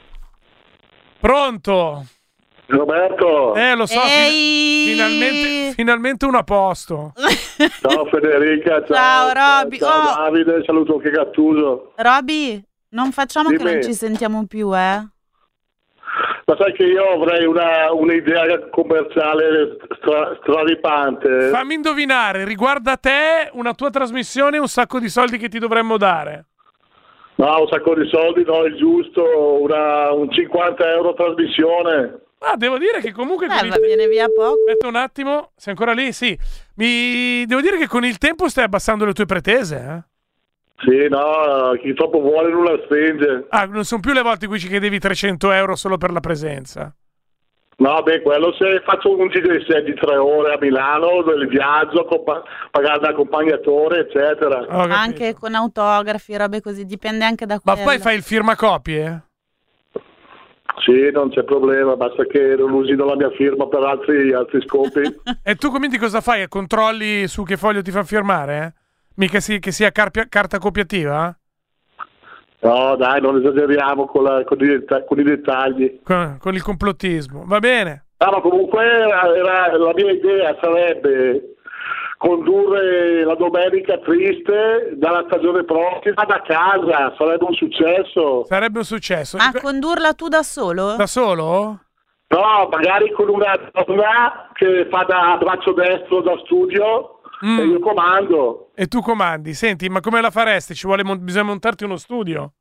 Pronto? Roberto. Eh, lo so, Ehi. fin- finalmente, finalmente uno a posto. Ciao Federica, ciao. Ciao, Robby. Ciao Oh. Davide, saluto anche Gattuso. Robby, non facciamo Dimmi. che non ci sentiamo più, eh? Ma sai che io avrei una, un'idea commerciale stra, straripante. Fammi indovinare, riguarda te, una tua trasmissione e un sacco di soldi che ti dovremmo dare. No, un sacco di soldi, no, è giusto, una, un cinquanta euro a trasmissione. Ah, devo dire che comunque... Eh, con va il... viene via poco. Aspetta un attimo, sei ancora lì? Sì. Mi... Devo dire che con il tempo stai abbassando le tue pretese, eh? Sì, no, chi troppo vuole non la spinge. Ah, non sono più le volte in cui ci chiedevi trecento euro solo per la presenza. No, beh, quello se faccio un giro di sei di tre ore a Milano, del viaggio, compa- pagare l'accompagnatore, eccetera. Ho capito. Anche con autografi, robe così, dipende anche da Ma quello. poi fai il firmacopie? Sì, non c'è problema, basta che non usino la mia firma per altri, altri scopi. E tu quindi cosa fai? Controlli su che foglio ti fa firmare? Eh? Mica si, che sia carpia, carta copiativa? No, dai, non esageriamo con, la, con, i, detta- con i dettagli. Con, con il complottismo, va bene. Ah, ma comunque era, era- la mia idea sarebbe condurre la domenica triste dalla stagione prossima da casa, sarebbe un successo. Sarebbe un successo. Ma condurla tu da solo? Da solo? No, magari con una donna che fa da braccio destro da studio mm. e io comando. E tu comandi. Senti, ma come la faresti? Ci vuole mon- bisogna montarti uno studio?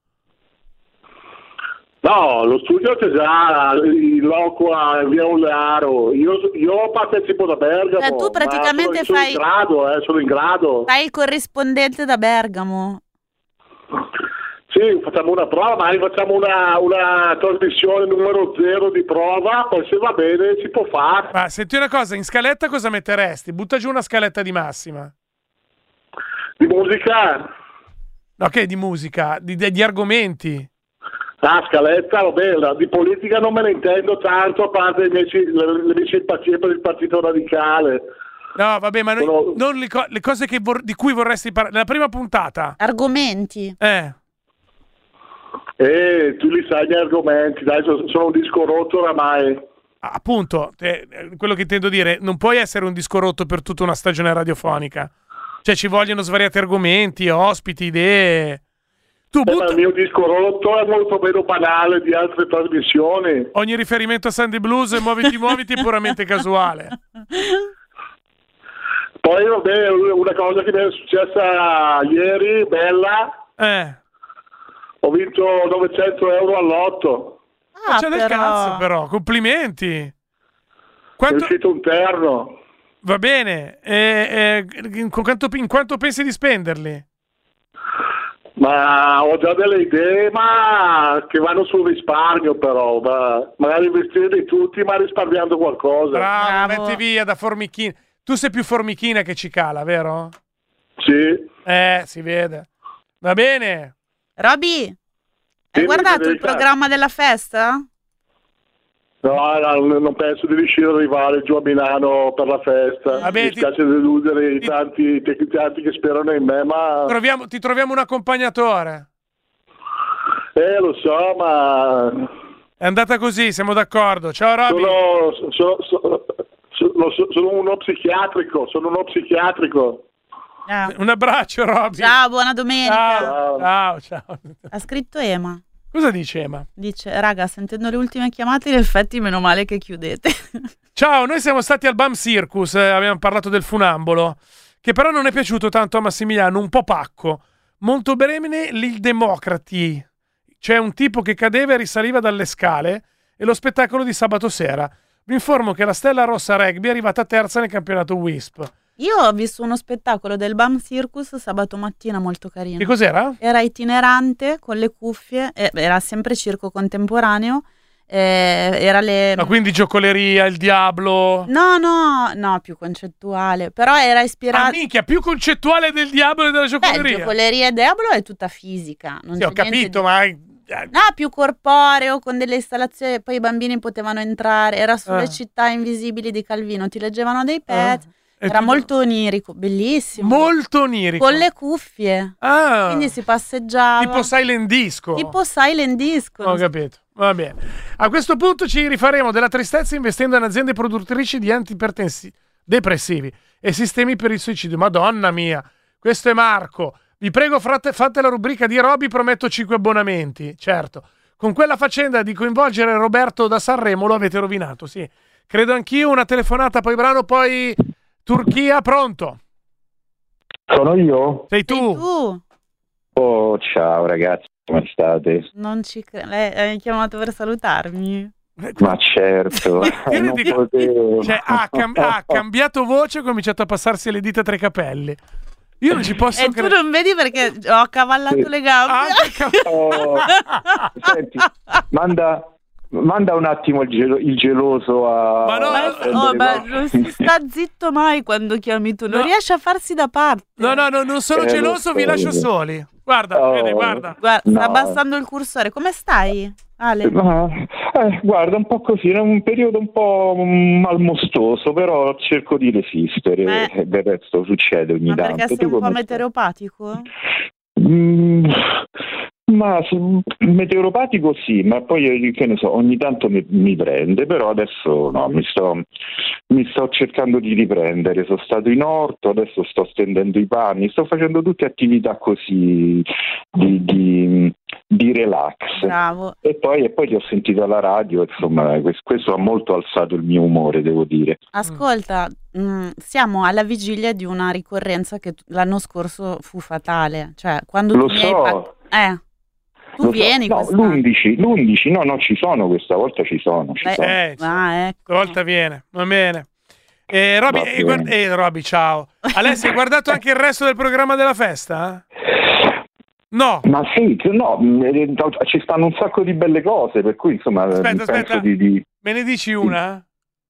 No, lo studio c'è già, il loco a Via Olearo. Io, io partecipo da Bergamo. Eh, tu praticamente sono, fai... sono in grado, eh, sono in grado. Fai il corrispondente da Bergamo. Sì, facciamo una prova, magari facciamo una, una trasmissione numero zero di prova, poi se va bene si può fare. Ma senti una cosa, in scaletta cosa metteresti? Butta giù una scaletta di massima. Di musica? No, che di musica? Di, di, di argomenti? Ah, scaletta, va bene, di politica non me ne intendo tanto, a parte le mie, le, le mie simpatie per il Partito Radicale. No, vabbè, ma noi, Sono... non le, co- le cose che vor- di cui vorresti parlare. Nella prima puntata. Argomenti. Eh. Eh, tu li sai gli argomenti, dai, sono, sono un disco rotto oramai. Appunto, eh, quello che intendo dire, non puoi essere un disco rotto per tutta una stagione radiofonica. Cioè, ci vogliono svariati argomenti, ospiti, idee. Tu eh, butta... ma il mio disco rotto è molto meno banale di altre trasmissioni. Ogni riferimento a Sunday Blues e Muoviti Muoviti è puramente casuale. Poi, vabbè, una cosa che mi è successa ieri, bella. Eh. Ho vinto novecento euro all'otto. Ah, c'è del cazzo, però. Complimenti. Quanto... È uscito un terno. Va bene. E, e, in, quanto, in quanto pensi di spenderli? Ma ho già delle idee, ma che vanno sul risparmio, però. Ma magari investirli tutti, ma risparmiando qualcosa. Bravo, Bravo. Metti via da formichina. Tu sei più formichina che cicala, vero? Sì. Eh, si vede. Va bene. Roby, hai sì, guardato il programma della festa? No, no, non penso di riuscire ad arrivare giù a Milano per la festa. Vabbè, mi ti... spiace deludere i tanti, i tanti che sperano in me, ma... Troviamo, ti troviamo un accompagnatore. Eh, lo so, ma... È andata così, siamo d'accordo. Ciao, Roby. Sono, sono, sono, sono, sono uno psichiatrico, sono uno psichiatrico. Ah. Un abbraccio, Roby. Ciao, buona domenica. Ciao, ciao, ciao. Ha scritto Ema. Cosa dice Ema? Dice, raga, sentendo le ultime chiamate, in effetti meno male che chiudete. Ciao, noi siamo stati al Bam Circus, eh, abbiamo parlato del funambolo, che però non è piaciuto tanto a Massimiliano, un po' pacco. Molto bene il Democrati. C'è un tipo che cadeva e risaliva dalle scale e lo spettacolo di sabato sera. Vi informo che la Stella Rossa Rugby è arrivata terza nel campionato W I S P. Io ho visto uno spettacolo del Bam Circus sabato mattina molto carino. Che cos'era? Era itinerante con le cuffie, eh, era sempre circo contemporaneo. Eh, era le... Ma quindi giocoleria, il diavolo? No, no, no, più concettuale. Però era ispirato... Ah, minchia, più concettuale del diavolo e della giocoleria. Beh, giocoleria e diavolo è tutta fisica. Non sì, c'è ho capito, di... ma... No, più corporeo, con delle installazioni, poi i bambini potevano entrare, era sulle ah. città invisibili di Calvino, ti leggevano dei pezzi. Ah. Era tu... molto onirico, bellissimo. Molto onirico. Con le cuffie. Ah. Quindi si passeggiava. Tipo Silent Disco. Tipo Silent Disco. Ho capito. Va bene. A questo punto ci rifaremo della tristezza investendo in aziende produttrici di antidepressivi e sistemi per il suicidio. Madonna mia. Questo è Marco. Vi prego, frate, fate la rubrica di Roby, prometto cinque abbonamenti. Certo. Con quella faccenda di coinvolgere Roberto da Sanremo lo avete rovinato, sì. Credo anch'io. Una telefonata, poi brano, poi... Turchia, pronto? Sono io? Sei tu? Sei tu? Oh, ciao ragazzi, come state? Non ci credo. Lei hai chiamato per salutarmi? Ma certo, non potevo. Cioè, ha, cam- ha cambiato voce e ha cominciato a passarsi le dita tra i capelli. Io non ci posso E cre- tu non vedi perché ho accavallato sì. le gambe. Ah, oh, senti, manda... Manda un attimo il, gelo- il geloso a... Ma no, ma, oh, ma non si sta zitto mai quando chiami tu, non no. riesce a farsi da parte. No, no, no, non sono eh, geloso, vi lascio soli. Guarda, oh, vede, guarda. Guarda, no. sta abbassando il cursore. Come stai, Ale? Ma, eh, guarda, un po' così, è un periodo un po' malmostoso, però cerco di resistere, eh. e del resto succede ogni Ma tanto. perché sei Tu un po' come meteoropatico? Mm, ma su, meteoropatico sì, ma poi che ne so, ogni tanto mi, mi prende, però adesso no, mi sto, mi sto cercando di riprendere, sono stato in orto, adesso sto stendendo i panni, sto facendo tutte attività così di, di, di relax. Bravo. E poi, e poi ti ho sentito alla radio, insomma, questo, questo ha molto alzato il mio umore, devo dire. Ascolta, mh, siamo alla vigilia di una ricorrenza che t- l'anno scorso fu fatale, cioè quando Lo tu mi hai so. pat- eh, tu Lo so. vieni No, quest'anno. l'undici, l'undici, no, no, ci sono, questa volta ci sono. Ci Beh, sono. Eh, ah, ecco. stavolta viene, va bene. Eh, Roby, Va eh, guarda- bene. eh, Roby, ciao. Alessia, hai guardato anche il resto del programma della festa? No. Ma sì, no, mh, ci stanno un sacco di belle cose, per cui insomma Aspetta, penso aspetta. di... di... Me ne dici una?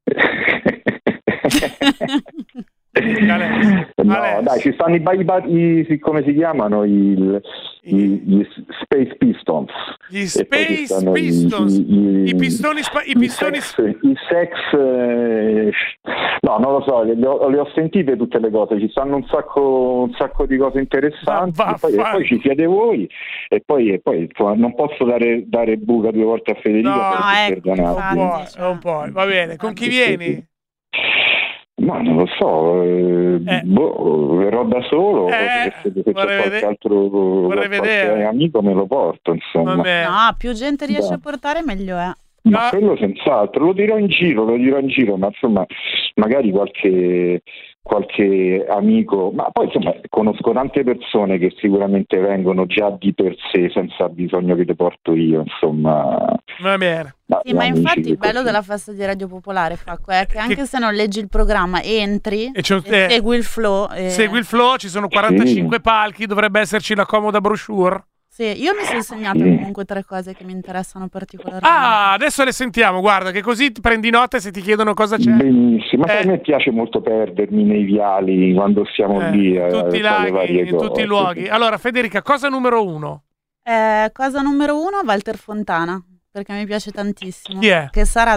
Alessia. No, Alessia. dai, ci stanno i, i, i, i come si chiamano i, i, gli Space Pistons. Gli E poi ci Space stanno i- Pistons. i, I pistoni spa- i i pistoni sex, i sex eh, no, non lo so, le ho, le ho sentite tutte le cose, ci stanno un sacco un sacco di cose interessanti. Va- E poi, e vaffanculo. poi ci siete voi e poi, e poi insomma, non posso dare, dare buca due volte a Federico, No, perché no, ecco, perdonate. un infatti. po', un po', va bene. Con chi vieni? Ma non lo so, eh, Eh. boh, verrò da solo, Eh, se, se c'è vorrei qualche vede- altro vorrei qualche vedere. amico me lo porto, insomma. Vabbè. No, più gente riesce Dai. a portare meglio è. Ma Ah. quello senz'altro, lo dirò in giro, lo dirò in giro, ma insomma, magari qualche, qualche amico, ma poi insomma conosco tante persone che sicuramente vengono già di per sé senza bisogno che le porto io, insomma. Va bene. Sì, ma amici infatti il bello così. della festa di Radio Popolare, Facco, è che anche se non leggi il programma entri E c'è un- e eh, segui il flow. e- Segui il flow, ci sono quarantacinque palchi, dovrebbe esserci la comoda brochure. Sì, io mi sono segnato Sì. comunque tre cose che mi interessano particolarmente. Ah, adesso le sentiamo, guarda, che così ti prendi nota se ti chiedono cosa c'è. Benissimo, ma Eh. a me piace molto perdermi nei viali quando siamo Eh, lì in a tutti i fare le laghi, varie in tutti cose. i luoghi. Allora, Federica, cosa numero uno? Eh, cosa numero uno, Walter Fontana, perché mi piace tantissimo. Chi è? Che sarà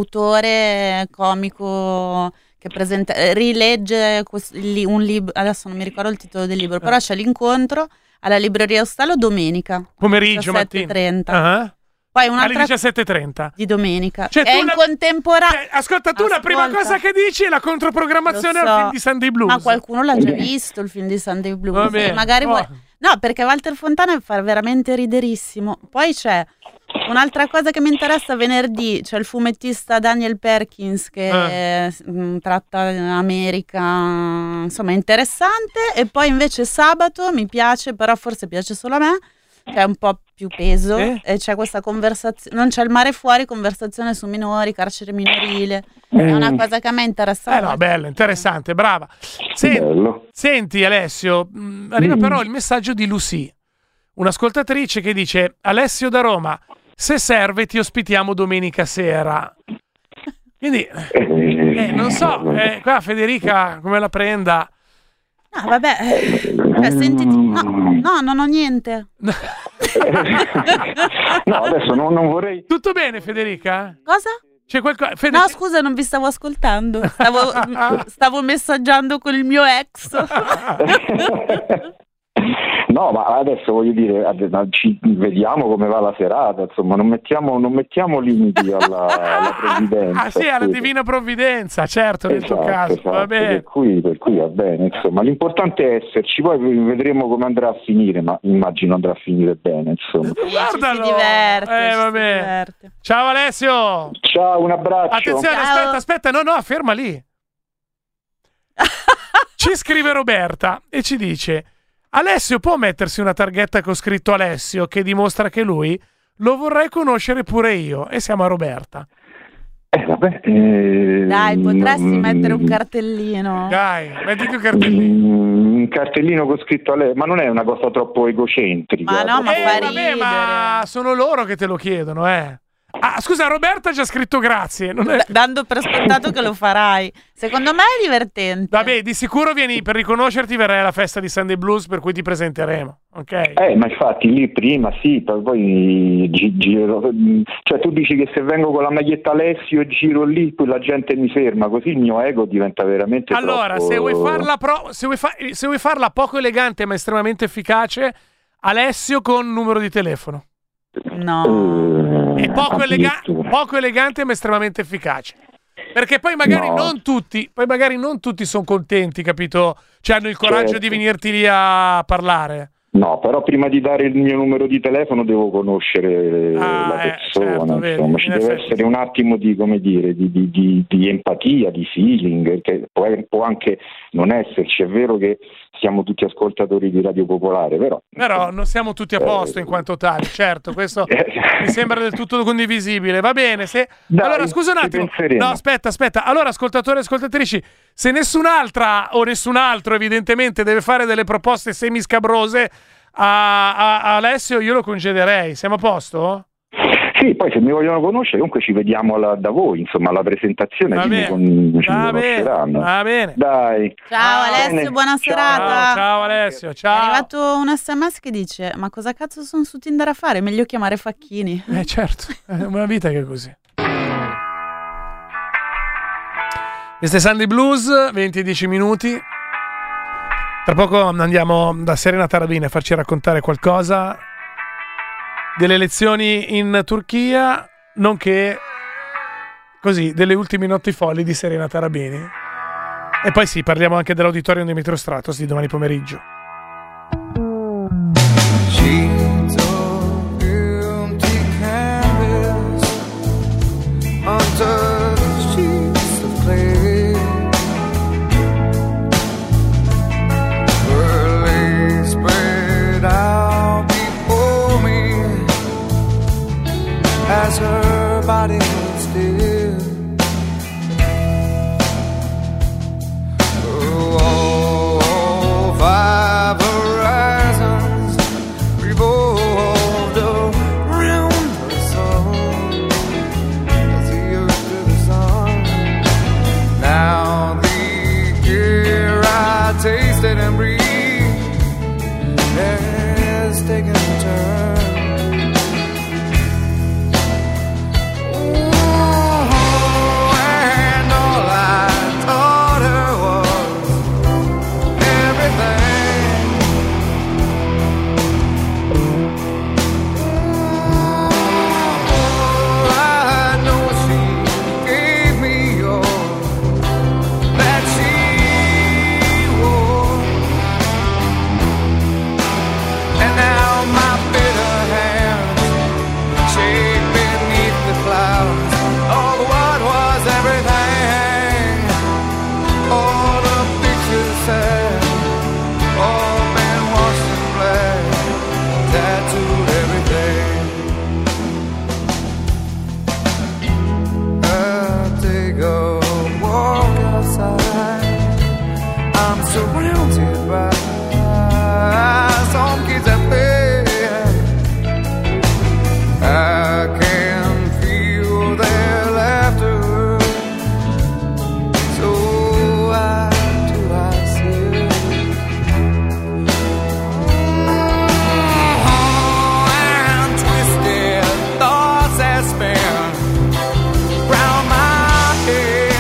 autore, comico, che presenta, eh, rilegge quest- li- un libro, adesso non mi ricordo il titolo del libro, però c'è l'incontro alla Libreria Ostello domenica. Pomeriggio, diciassette e mattina. trenta. Ah. Poi Alle un'altra diciassette e trenta. di domenica. Cioè, è tu in la- contemporanea. Eh, ascolta, tu la prima Ascolta. cosa che dici è la controprogrammazione Lo so. al film di Sunday Blues. Ma qualcuno l'ha già visto il film di Sunday Blues. Va bene. e magari Oh. vuole- No, perché Walter Fontana fa veramente riderissimo. Poi c'è un'altra cosa che mi interessa venerdì, c'è il fumettista Daniel Perkins che Ah. mh, tratta America, insomma è interessante. E poi invece sabato mi piace, però forse piace solo a me, c'è un po' più peso Eh? e c'è questa conversazione, non c'è il mare fuori, conversazione su minori, carcere minorile. È una cosa che a me interessa Eh no, molto. bello, interessante, brava. Sen- Bello. Senti Alessio, mh, arriva Mm. però il messaggio di Lucy, un'ascoltatrice che dice: Alessio da Roma, se serve ti ospitiamo domenica sera. Quindi, eh, non so, eh, qua Federica come la prenda. Ah, vabbè, eh, cioè, sentiti... no, no, non ho niente. No, adesso non, non vorrei... Tutto bene Federica? Cosa? C'è qualcosa? No, scusa, non vi stavo ascoltando. Stavo, stavo messaggiando con il mio ex. No, ma adesso voglio dire, ade- ci vediamo come va la serata, insomma, non mettiamo, non mettiamo limiti alla, alla provvidenza. Ah sì, alla scusa. divina provvidenza, certo, nel tuo Esatto, caso. esatto, Va bene. per cui, per cui va bene, insomma, l'importante è esserci, poi vedremo come andrà a finire, ma immagino andrà a finire bene, insomma. Guardalo. si diverte, Eh, ci si vabbè. diverte. Ciao Alessio. Ciao, un abbraccio. Attenzione, Ciao. aspetta, aspetta, no, no, ferma lì. Ci scrive Roberta e ci dice: Alessio può mettersi una targhetta con scritto Alessio che dimostra che lui lo vorrei conoscere pure io. E siamo a Roberta. Eh, vabbè, eh, Dai, potresti non- mettere un cartellino. Dai, mettiti un cartellino. Mm, un cartellino con scritto a lei, ma non è una cosa troppo egocentrica. Ma no, ma Eh, fa vabbè, ridere. ma sono loro che te lo chiedono, eh. Ah, scusa, Roberta ha già scritto grazie. Non è... D- dando per scontato che lo farai. Secondo me è divertente. Vabbè, di sicuro vieni per riconoscerti, verrai alla festa di Sunday Blues, per cui ti presenteremo, ok? Eh, ma infatti lì prima sì, poi, poi gi- giro, cioè tu dici che se vengo con la maglietta Alessio e giro lì, poi la gente mi ferma, così il mio ego diventa veramente Allora, troppo... se vuoi farla pro- se vuoi fa- se vuoi farla poco elegante ma estremamente efficace, Alessio con numero di telefono. No. Eh, E poco, elega- addirittura. poco elegante ma estremamente efficace. Perché poi magari No. non tutti, poi magari non tutti sono contenti, capito? Cioè hanno il coraggio Certo. di venirti lì a parlare. No, però prima di dare il mio numero di telefono devo conoscere ah, la eh, persona, certo, insomma, vedi, ci in deve effetti. essere un attimo di, come dire, di, di, di, di empatia, di feeling, che può, può anche non esserci. È vero che siamo tutti ascoltatori di Radio Popolare, però... Però non siamo tutti a posto eh, in quanto tali, certo, questo mi sembra del tutto condivisibile. Va bene, se... Dai, allora scusa un ci attimo. penseremo. No, aspetta, aspetta. Allora, ascoltatori e ascoltatrici, se nessun'altra o nessun altro evidentemente deve fare delle proposte semiscabrose a, a, a Alessio, io lo concederei. Siamo a posto? Sì, poi se mi vogliono conoscere, comunque ci vediamo alla, da voi, insomma, alla presentazione, Va ci, bene. mi, con, ci Va bene. conosceranno. Va bene. Dai. Ciao Alessio, Bene. buona Ciao. serata. Ciao, ciao Alessio, È ciao. arrivato un sms che dice: ma cosa cazzo sono su Tinder a fare? Meglio chiamare Facchini. Eh certo, è una vita che è così. Questo è Sunday Blues, venti e dieci minuti. Tra poco andiamo da Serena Tarabini a farci raccontare qualcosa delle elezioni in Turchia, nonché così delle ultime notti folli di Serena Tarabini. E poi sì, parliamo anche dell'auditorium di Metro Stratos di domani pomeriggio. As her body was still, oh, oh, five horizons revolved around the sun, as the earth to the sun. Now the air I tasted and breathed has taken a turn. Round my head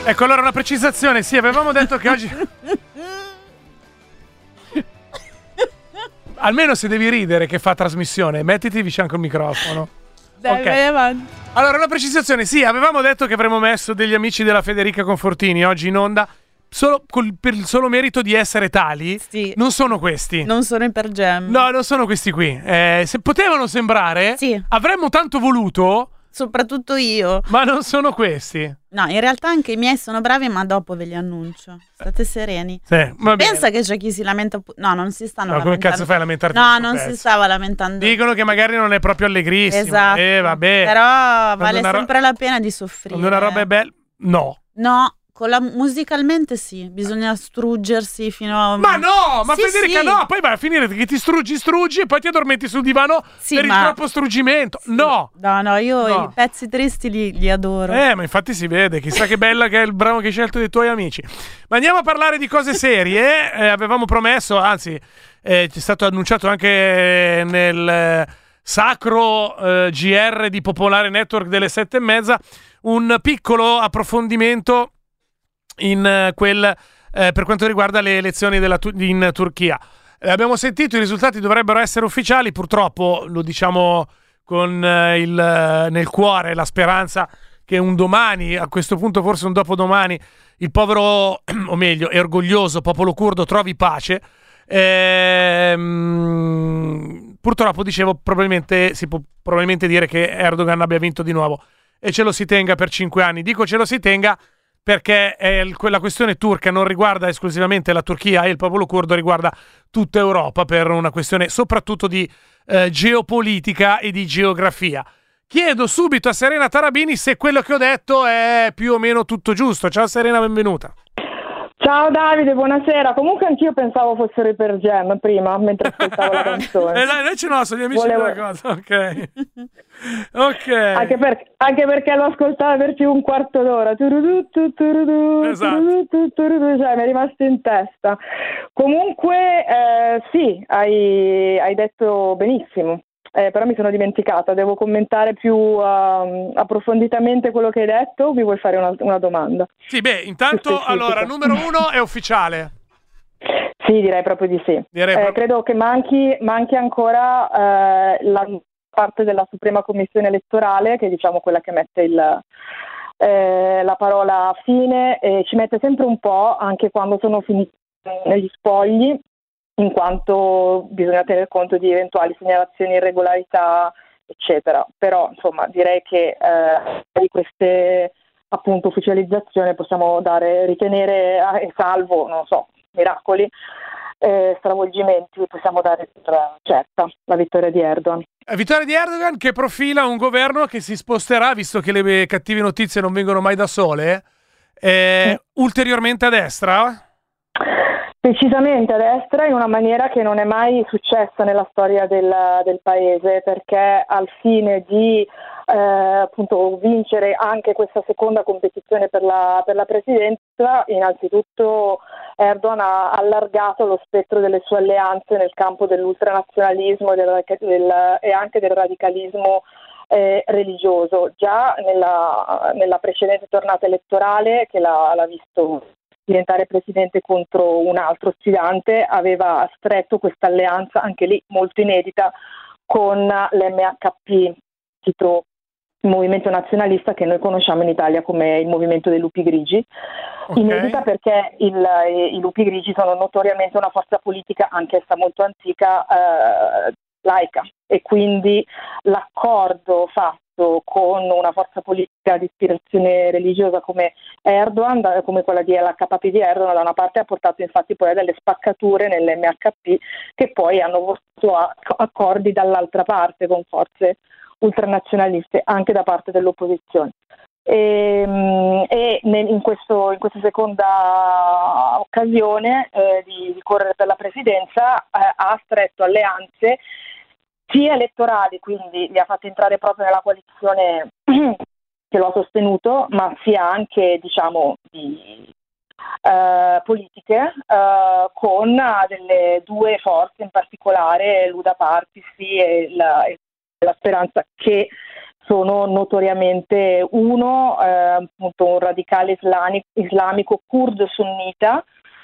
Ecco, allora una precisazione, sì, avevamo detto che oggi... Almeno se devi ridere che fa trasmissione, mettiti vicino anche il microfono. Dai, Ok. vai avanti. Allora, una precisazione, sì, avevamo detto che avremmo messo degli amici della Federica Confortini oggi in onda, solo col- per il solo merito di essere tali. Sì. Non sono questi. Non sono i per Gem. No, non sono questi qui. Eh, se potevano sembrare, Sì. avremmo tanto voluto, Soprattutto io. ma non sono questi. No, in realtà anche i miei sono bravi, ma dopo ve li annuncio. State sereni. Sì, va bene. Pensa che c'è chi si lamenta. pu- No, non si stanno Ma come lamentando. cazzo fai a lamentarti No, di sto non pezzo? si stava lamentando. Dicono che magari non è proprio allegrissimo. Esatto. Eh, vabbè. Però Quando vale una ro- sempre la pena di soffrire. Quando una roba è bella... No. No, con la musicalmente sì, bisogna struggersi fino a... Ma no, ma Sì, Federica sì. no, poi vai a finire che ti struggi, struggi e poi ti addormenti sul divano Sì, per ma- il troppo struggimento. No. No, no, io No. i pezzi tristi li, li adoro. Eh, ma infatti si vede, chissà che bella che è il brano che hai scelto dei tuoi amici. Ma andiamo a parlare di cose serie. Eh, avevamo promesso, anzi, eh, ci è stato annunciato anche nel eh, sacro eh, G R di Popolare Network delle sette e mezza, un piccolo approfondimento in eh, quel eh, per quanto riguarda le elezioni della Tu- in Turchia. Eh, abbiamo sentito, i risultati dovrebbero essere ufficiali, purtroppo lo diciamo con eh, il, eh, nel cuore la speranza che un domani, a questo punto forse un dopodomani, il povero, o meglio, e orgoglioso popolo curdo trovi pace. Ehm, purtroppo, dicevo, probabilmente si può probabilmente dire che Erdogan abbia vinto di nuovo e ce lo si tenga per cinque anni. Dico ce lo si tenga perché è il- quella questione turca non riguarda esclusivamente la Turchia e il popolo curdo, riguarda tutta Europa per una questione soprattutto di eh, geopolitica e di geografia. Chiedo subito a Serena Tarabini se quello che ho detto è più o meno tutto giusto. Ciao Serena, benvenuta. Ciao Davide, buonasera. Comunque anch'io pensavo fossero i per Gem prima, mentre ascoltavo la canzone. Eh dai, invece no, sono gli amici Volevo- della cosa. Ok. Ok. Anche, per- anche perché l'ho ascoltata per più un quarto d'ora. Turudu, tu, turudu, Esatto. turudu, tu, turudu, cioè mi è rimasto in testa. Comunque, eh, sì, hai, hai detto benissimo. Eh, però mi sono dimenticata, devo commentare più um, approfonditamente quello che hai detto. Mi vuoi fare una, una domanda? Sì, beh, intanto, Sì, sì, allora, sì. numero uno è ufficiale. Sì, direi proprio di sì. Direi Eh, proprio- credo che manchi, manchi ancora eh, la parte della Suprema Commissione elettorale, che è diciamo quella che mette il, eh, la parola fine, e ci mette sempre un po', anche quando sono finiti negli spogli, in quanto bisogna tener conto di eventuali segnalazioni, irregolarità, eccetera. Però, insomma, direi che eh, di queste appunto ufficializzazioni possiamo dare, ritenere, eh, salvo, non so, miracoli, eh, stravolgimenti, possiamo dare per certa la vittoria di Erdogan. Eh, Vittoria di Erdogan che profila un governo che si sposterà, visto che le cattive notizie non vengono mai da sole, eh, ulteriormente a destra. Decisamente a destra, in una maniera che non è mai successa nella storia del, del paese, perché al fine di eh, appunto vincere anche questa seconda competizione per la, per la presidenza, innanzitutto Erdogan ha allargato lo spettro delle sue alleanze nel campo dell'ultranazionalismo e, del, del, e anche del radicalismo eh, religioso. Già nella, nella precedente tornata elettorale, che l'ha, l'ha visto diventare presidente contro un altro sfidante, aveva stretto questa alleanza, anche lì molto inedita, con l'M H P, il movimento nazionalista che noi conosciamo in Italia come il movimento dei lupi grigi. Okay. Inedita perché il, i lupi grigi sono notoriamente una forza politica, anch'essa molto antica, eh, laica, e quindi l'accordo fatto con una forza politica di ispirazione religiosa come Erdogan, da- come quella di L H P di Erdogan, da una parte ha portato infatti poi a delle spaccature nell'M H P che poi hanno portato a accordi dall'altra parte con forze ultranazionaliste anche da parte dell'opposizione. E, e ne- in, questo, in questa seconda occasione eh, di, di correre per la presidenza eh, ha stretto alleanze sia elettorali, quindi li ha fatti entrare proprio nella coalizione che lo ha sostenuto, ma sia anche diciamo di eh, politiche eh, con delle due forze in particolare, l'Uda Partisi e la, e la Speranza, che sono notoriamente uno, eh, appunto un radicale islamico, islamico curdo sunnita,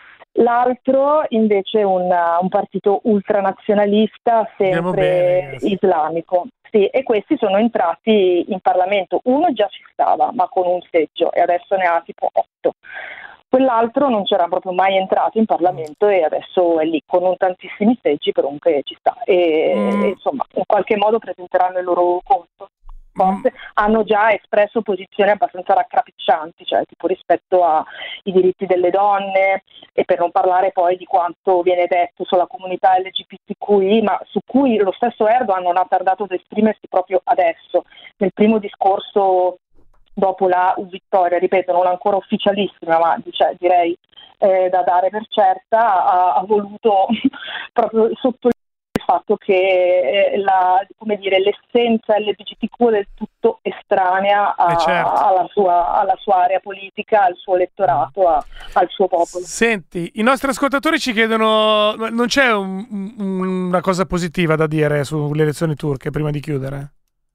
l'altro invece un, un partito ultranazionalista sempre bene, islamico. Sì, e questi sono entrati in Parlamento. Uno già ci stava, ma con un seggio, e adesso ne ha tipo otto. Quell'altro non c'era proprio mai entrato in Parlamento e adesso è lì con non tantissimi seggi, però comunque ci sta. E, Mm. e insomma, in qualche modo presenteranno il loro conto. Forse hanno già espresso posizioni abbastanza raccapriccianti, cioè tipo rispetto ai diritti delle donne, e per non parlare poi di quanto viene detto sulla comunità L G B T Q I, ma su cui lo stesso Erdogan non ha tardato ad esprimersi proprio adesso, nel primo discorso dopo la vittoria, ripeto, non ancora ufficialissima, ma cioè, direi eh, da dare per certa, ha, ha voluto proprio sottolineare il fatto che eh, la, come dire, l'essenza L G B T Q è del tutto estranea a, Eh, certo. alla, sua, alla sua area politica, al suo elettorato, a- al suo popolo. Senti, i nostri ascoltatori ci chiedono, ma non c'è un- un- una cosa positiva da dire sulle elezioni turche prima di chiudere?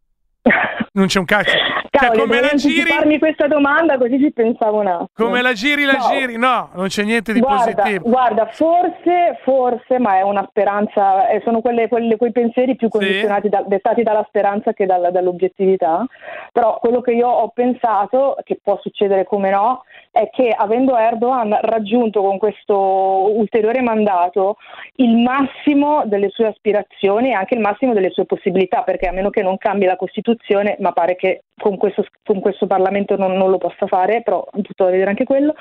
Non c'è un cazzo. Cioè, Cavoli, come la dovevo giri, anticiparmi questa domanda così ci pensavo un attimo. come la giri, la No. giri? No, non c'è niente di Guarda, positivo. guarda, forse, forse, ma è una speranza, eh, sono quelle, quelle- quei pensieri più condizionati, da- dettati dalla speranza che dalla- dall'oggettività, però quello che io ho pensato, che può succedere come no, è che avendo Erdogan raggiunto con questo ulteriore mandato il massimo delle sue aspirazioni e anche il massimo delle sue possibilità, perché a meno che non cambi la Costituzione, ma pare che con questo, con questo Parlamento non, non lo possa fare, però tutto da vedere anche quello,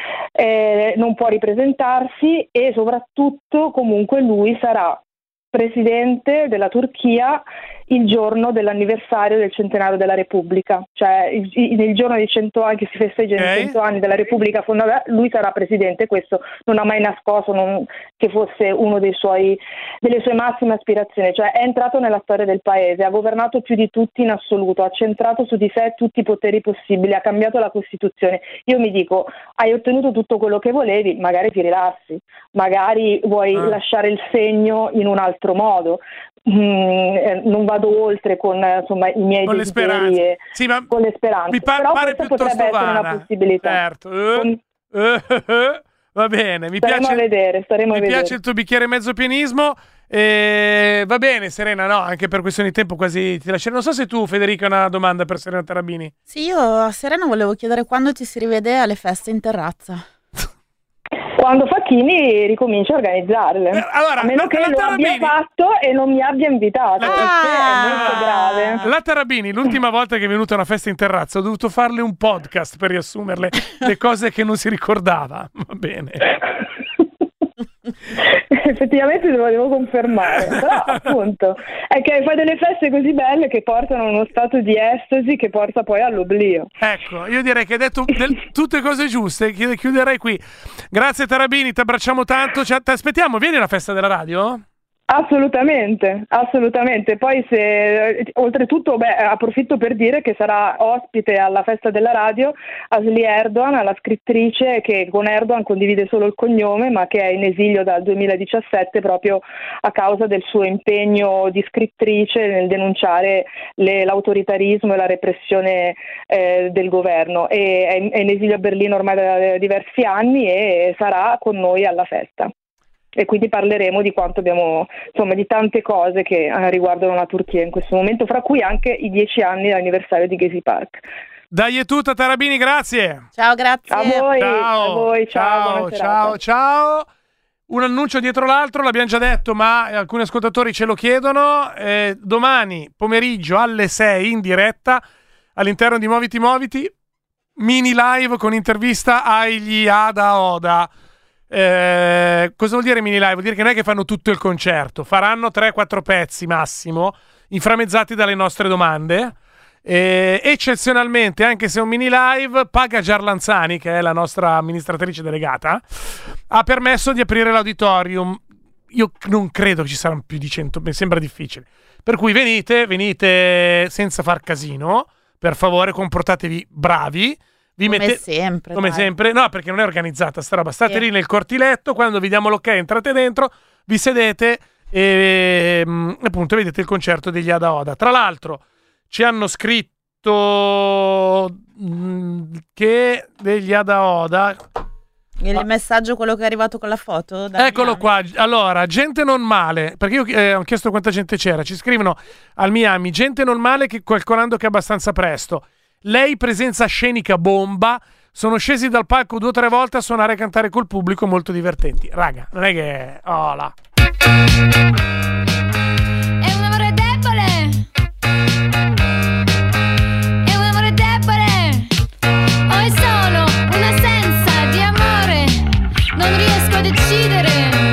eh, non può ripresentarsi e soprattutto comunque lui sarà presidente della Turchia il giorno dell'anniversario del centenario della Repubblica, cioè il, il- il giorno dei cento anni che si festeggiano Ok. i cento anni della Repubblica fondata, lui sarà presidente. Questo non ha mai nascosto non- che fosse uno dei suoi, delle sue massime aspirazioni, cioè è entrato nella storia del paese, ha governato più di tutti in assoluto, ha centrato su di sé tutti i poteri possibili, ha cambiato la Costituzione. Io mi dico, hai ottenuto tutto quello che volevi, magari ti rilassi, magari vuoi Ah. lasciare il segno in un altro modo. Mm, eh, non vado oltre con eh, insomma i miei Con le desideri speranze. e- Sì, ma con le speranze, mi pa- però pare questa piuttosto potrebbe essere vana. una possibilità. Certo. Eh, Con- eh, eh, va bene, mi staremo piace, a vedere, staremo mi a vedere. piace il tuo bicchiere mezzo pienismo. Eh, va bene, Serena, no, anche per questioni di tempo quasi ti lascerò. Non so se tu, Federica, hai una domanda per Serena Tarabini. Sì, io a Serena volevo chiedere quando ci si rivede alle feste in terrazza. Quando Facchini ricomincia a organizzarle, Eh, allora, a meno la- che la lo abbia Tarabini- fatto e non mi abbia invitato, La- perché è molto grave. La Tarabini, l'ultima volta che è venuta a una festa in terrazza, ho dovuto farle un podcast per riassumerle le cose che non si ricordava. Va bene. Effettivamente lo volevo confermare, però appunto è che fai delle feste così belle che portano a uno stato di estasi che porta poi all'oblio. Ecco, io direi che hai detto del- tutte cose giuste. Chi- Chiuderei qui. Grazie Tarabini, ti abbracciamo tanto. Ci ti aspettiamo, vieni alla festa della radio? Assolutamente, assolutamente. Poi se oltretutto, beh, approfitto per dire che sarà ospite alla festa della radio Asli Erdogan, la scrittrice che con Erdogan condivide solo il cognome, ma che è in esilio dal duemiladiciassette proprio a causa del suo impegno di scrittrice nel denunciare le- l'autoritarismo e la repressione eh, del governo. E è in, è in esilio a Berlino ormai da diversi anni e sarà con noi alla festa. E quindi parleremo di quanto abbiamo, insomma, di tante cose che eh, riguardano la Turchia in questo momento, fra cui anche i dieci anni dell'anniversario di Gezi Park. Dai è tutta Tarabini, grazie. Ciao, grazie. A voi, Ciao. a voi, ciao, ciao, buona ciao, serata. ciao. Un annuncio dietro l'altro, l'abbiamo già detto, ma alcuni ascoltatori ce lo chiedono. Eh, domani pomeriggio alle sei in diretta all'interno di Muoviti Muoviti, mini live con intervista agli Ada Oda. Eh, cosa vuol dire mini live? Vuol dire che non è che fanno tutto il concerto, faranno tre quattro pezzi massimo, inframmezzati dalle nostre domande. Eh, eccezionalmente, anche se è un mini live, Paga Giarlanzani, che è la nostra amministratrice delegata, ha permesso di aprire l'auditorium. Io non credo che ci saranno più di cento, mi sembra difficile. Per cui venite, venite senza far casino, per favore, comportatevi bravi. Vi Come mette- sempre. come dai. sempre, no, perché non è organizzata sta roba. State Sì. lì nel cortiletto, quando vi diamo l'ok entrate dentro, vi sedete e mm, appunto vedete il concerto degli Ada Oda. Tra l'altro ci hanno scritto mh, che degli Ada Oda. Il messaggio, quello che è arrivato con la foto? Da Eccolo Miami. qua. Allora, gente non male, perché io eh, ho chiesto quanta gente c'era. Ci scrivono al Miami, gente non male, che calcolando che è abbastanza presto. Lei presenza scenica bomba. Sono scesi dal palco due o tre volte a suonare e cantare col pubblico, molto divertenti. Raga, non è che... Oh là. È un amore debole. È un amore debole. O è solo un'assenza di amore. Non riesco a decidere.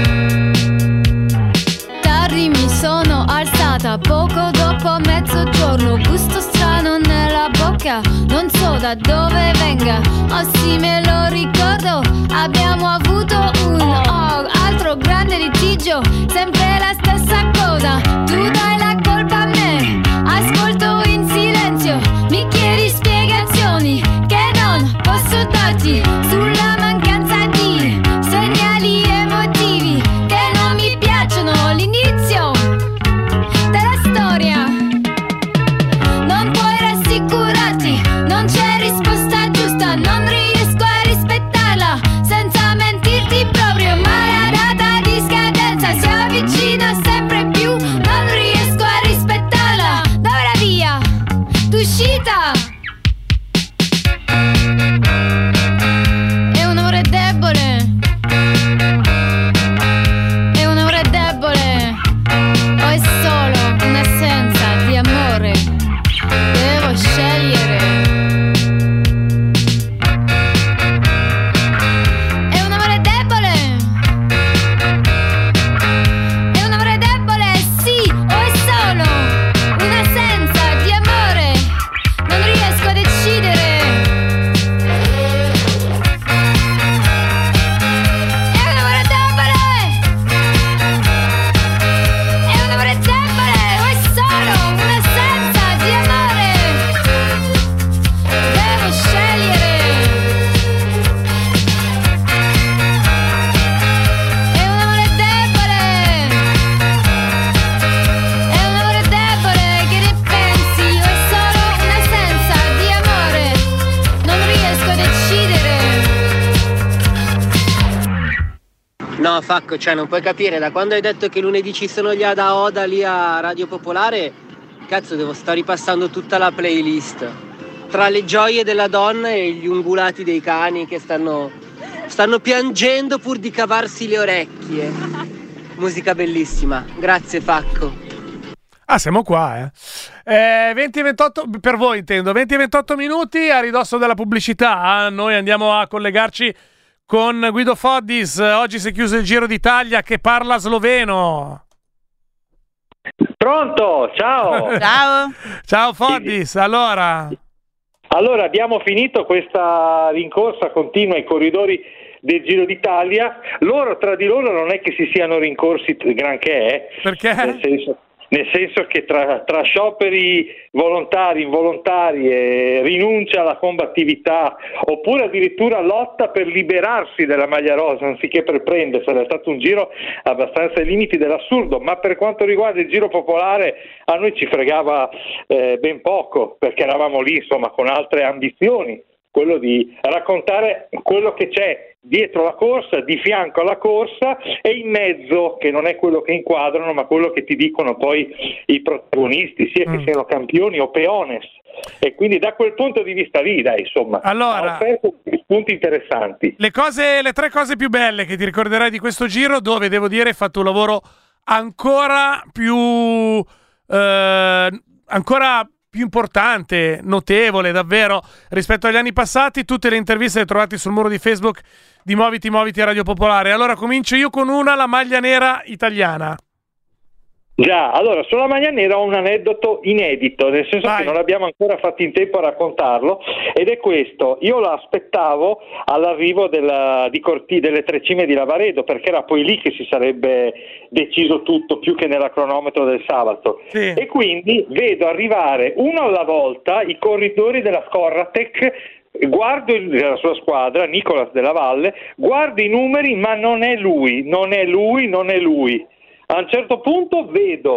Tardi mi sono alzata poco dopo mezzogiorno. Gusto strano nella bocca, non so da dove venga. Oh sì, me lo ricordo. Abbiamo avuto un oh, altro grande litigio. Sempre la stessa cosa. Tu dai la colpa a me. Ascolto in silenzio. Mi chiedi spiegazioni che non posso darti sulla mancanza di segnali emotivi che non mi piacciono. L'inizio della storia. Non puoi rassicurarti. Non c'è risposta giusta. Non riesco a rispettarla senza mentirti proprio. Ma la data di scadenza si avvicina sempre più. Non riesco a rispettarla. Dove la via d'uscita? È un amore debole. È un amore debole. O è solo un'assenza di amore? Devo scegliere. È un amore debole. È un amore debole, sì, o è solo un'assenza di amore? Non riesco a decidere. È un amore debole. È un amore debole, o è solo un'assenza di amore? Devo scegliere. È un amore debole. È un amore debole, che ne pensi? O è solo un'assenza di amore? Non riesco a decidere. No, Facco, cioè non puoi capire, da quando hai detto che lunedì ci sono gli Ada Oda lì a Radio Popolare, cazzo, devo sto ripassando tutta la playlist. Tra le gioie della donna e gli ungulati dei cani che stanno, stanno piangendo pur di cavarsi le orecchie. Musica bellissima, grazie Facco. Ah, siamo qua, eh. eh venti e ventotto, per voi intendo, venti e ventotto minuti a ridosso della pubblicità. Noi andiamo a collegarci con Guido Foddis. Oggi si è chiuso il Giro d'Italia, che parla sloveno. Pronto, ciao. Ciao. Ciao Foddis, allora... Allora, abbiamo finito questa rincorsa continua ai corridori del Giro d'Italia. Loro tra di loro non è che si siano rincorsi granché, eh? Perché? Nel senso, nel senso che tra, tra scioperi volontari, involontari e rinuncia alla combattività, oppure addirittura lotta per liberarsi della maglia rosa anziché per prendersela, è stato un giro abbastanza ai limiti dell'assurdo. Ma per quanto riguarda il Giro Popolare, a noi ci fregava eh, ben poco, perché eravamo lì insomma con altre ambizioni, quello di raccontare quello che c'è dietro la corsa, di fianco alla corsa e in mezzo, che non è quello che inquadrano ma quello che ti dicono poi i protagonisti, sia che Mm. siano campioni o peones. E quindi da quel punto di vista lì, dai, insomma, Allora- ha offerto spunti interessanti. Le cose, le tre cose più belle che ti ricorderai di questo giro, dove devo dire hai fatto un lavoro ancora più eh, ancora più importante, notevole davvero rispetto agli anni passati. Tutte le interviste le trovate sul muro di Facebook di Muoviti Muoviti a Radio Popolare. Allora comincio io con una, la maglia nera italiana. Già, allora sulla maglia nera ho un aneddoto inedito, nel senso che non abbiamo ancora fatto in tempo a raccontarlo, ed è questo: io l'aspettavo all'arrivo della, di Corti, delle tre cime di Lavaredo, perché era poi lì che si sarebbe deciso tutto, più che nella cronometro del sabato. Sì. E quindi vedo arrivare uno alla volta i corridori della Scorratec. Guardo il, la sua squadra, Nicolas Della Valle, guardo i numeri, ma non è lui, non è lui, non è lui. A un certo punto vedo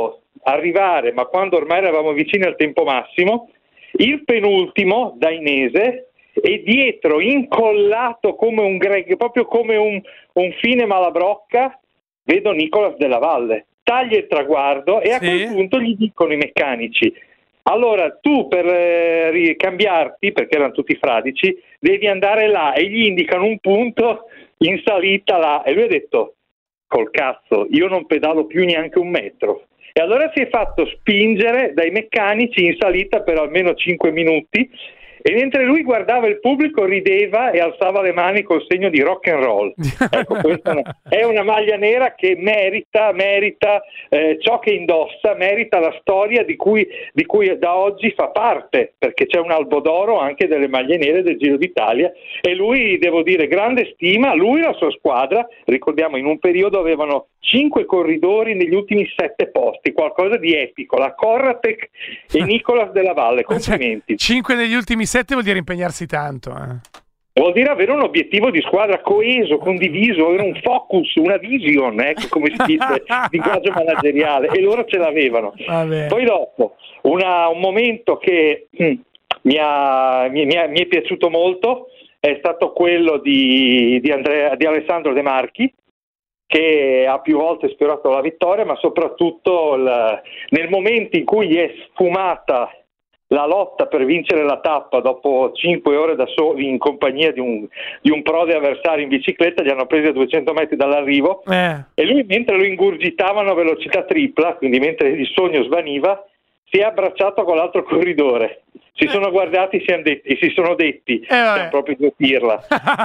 arrivare, ma quando ormai eravamo vicini al tempo massimo, il penultimo, Dainese, e dietro, incollato come un Greg, proprio come un, un fine Malabrocca, vedo Nicolas Della Valle. Taglia il traguardo e a Sì. quel punto gli dicono i meccanici: allora tu per eh, ricambiarti, perché erano tutti fradici, devi andare là, e gli indicano un punto in salita là, e lui ha detto: col cazzo, io non pedalo più neanche un metro. E allora si è fatto spingere dai meccanici in salita per almeno cinque minuti, e mentre lui guardava il pubblico rideva e alzava le mani col segno di rock and roll. Ecco, questa è una, è una maglia nera che merita, merita eh, ciò che indossa, merita la storia di cui, di cui da oggi fa parte, perché c'è un albo d'oro anche delle maglie nere del Giro d'Italia, e lui, devo dire, grande stima, lui e la sua squadra. Ricordiamo, in un periodo avevano cinque corridori negli ultimi sette posti, qualcosa di epico, la Corratec e Nicolas Della Valle, complimenti. Cioè, cinque negli ultimi sette vuol dire impegnarsi tanto. Eh. Vuol dire avere un obiettivo di squadra coeso, condiviso, avere un focus, una vision, ecco, come si dice, linguaggio manageriale, e loro ce l'avevano. Vabbè. Poi dopo, una, un momento che hm, mi, ha, mi, mi, ha, mi è piaciuto molto è stato quello di, di, Andrea, di Alessandro De Marchi, che ha più volte sfiorato la vittoria, ma soprattutto il, nel momento in cui gli è sfumata la lotta per vincere la tappa, dopo cinque ore da soli in compagnia di un, di un prode avversario in bicicletta, li hanno presi a duecento metri dall'arrivo, eh. e lui, mentre lo ingurgitavano a velocità tripla, quindi mentre il sogno svaniva, si è abbracciato con l'altro corridore, si eh. sono guardati si, detti, e si sono detti eh, siamo proprio due pirla.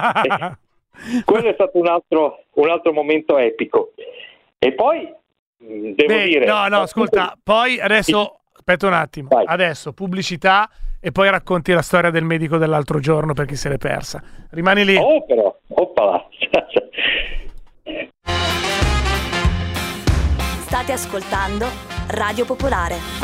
Quello è stato un altro, un altro momento epico. E poi devo Beh, dire no no ascolta, poi adesso aspetta un attimo, vai. Adesso pubblicità e poi racconti la storia del medico dell'altro giorno per chi se l'è persa. Rimani lì. Oh però, oppala. State ascoltando Radio Popolare.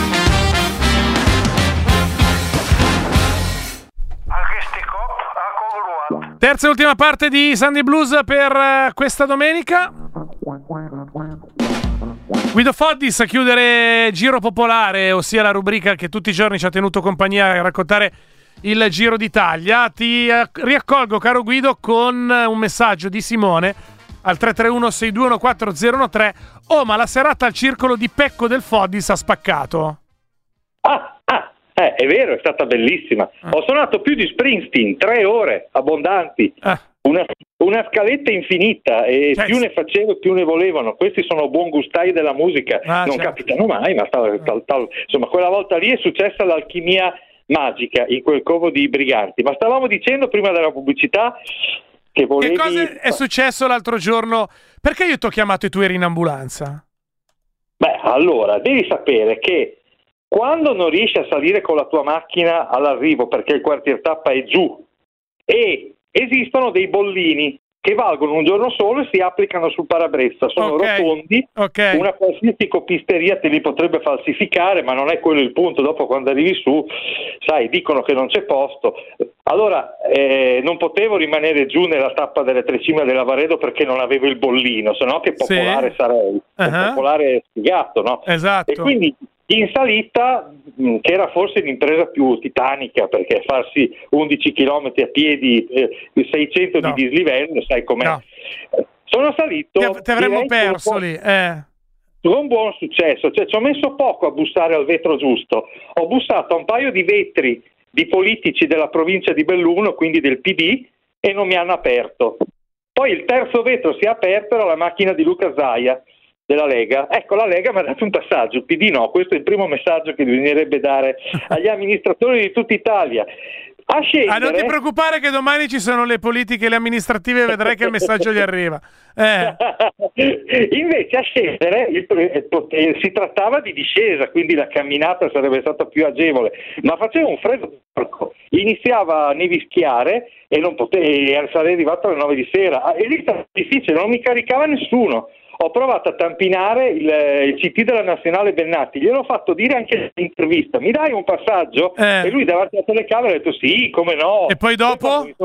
Terza e ultima parte di Sunday Blues per uh, questa domenica. Guido Foddis a chiudere Giro Popolare, ossia la rubrica che tutti i giorni ci ha tenuto compagnia a raccontare il Giro d'Italia. Ti uh, riaccolgo, caro Guido, con un messaggio di Simone al tre tre uno sei due uno quattro zero uno tre. Oh, ma la serata al circolo di Pecco del Foddis ha spaccato. Ah, ah. Eh, è vero, è stata bellissima. Ah. Ho suonato più di Springsteen, tre ore abbondanti, ah. una, una scaletta infinita, e cioè, più ne facevo più ne volevano. Questi sono buon gustai della musica, ah, non certo. capitano mai, ma tal, tal, tal, insomma, quella volta lì è successa l'alchimia magica in quel covo di Briganti. Ma stavamo dicendo prima della pubblicità che volevi... Che cosa è successo l'altro giorno? Perché io ti ho chiamato e tu eri in ambulanza? Beh, allora, devi sapere che quando non riesci a salire con la tua macchina all'arrivo perché il quartier tappa è giù, e esistono dei bollini che valgono un giorno solo e si applicano sul parabrezza, sono okay. rotondi, okay. una qualsiasi copisteria te li potrebbe falsificare, ma non è quello il punto. Dopo, quando arrivi su, sai, dicono che non c'è posto. Allora eh, non potevo rimanere giù nella tappa delle tre cime dell'Avaredo perché non avevo il bollino, sennò che popolare sì. sarei, uh-huh. popolare sfigato, no? Esatto. E quindi in salita, che era forse l'impresa più titanica, perché farsi undici chilometri a piedi, eh, seicento no. di dislivello, sai com'è. No. Sono salito... Ti, ti avremmo perso lì, eh. Con buon successo, cioè ci ho messo poco a bussare al vetro giusto. Ho bussato a un paio di vetri di politici della provincia di Belluno, quindi del P D, e non mi hanno aperto. Poi il terzo vetro si è aperto, era la macchina di Luca Zaia, della Lega. Ecco, la Lega mi ha dato un passaggio, il P D no. Questo è il primo messaggio che bisognerebbe dare agli amministratori di tutta Italia. A scendere... Ah, non ti preoccupare che domani ci sono le politiche e le amministrative e vedrai che il messaggio gli arriva. Eh. Invece a scendere il, eh, si trattava di discesa, quindi la camminata sarebbe stata più agevole, ma faceva un freddo porco. Iniziava a nevischiare e non potevo, sarei arrivato alle nove di sera, e lì stava difficile, non mi caricava nessuno. Ho provato a tampinare il, il C T della Nazionale Bennati, gliel'ho fatto dire anche nell'intervista: mi dai un passaggio? Eh. E lui davanti alla telecamera ha detto sì, come no. E poi dopo? E,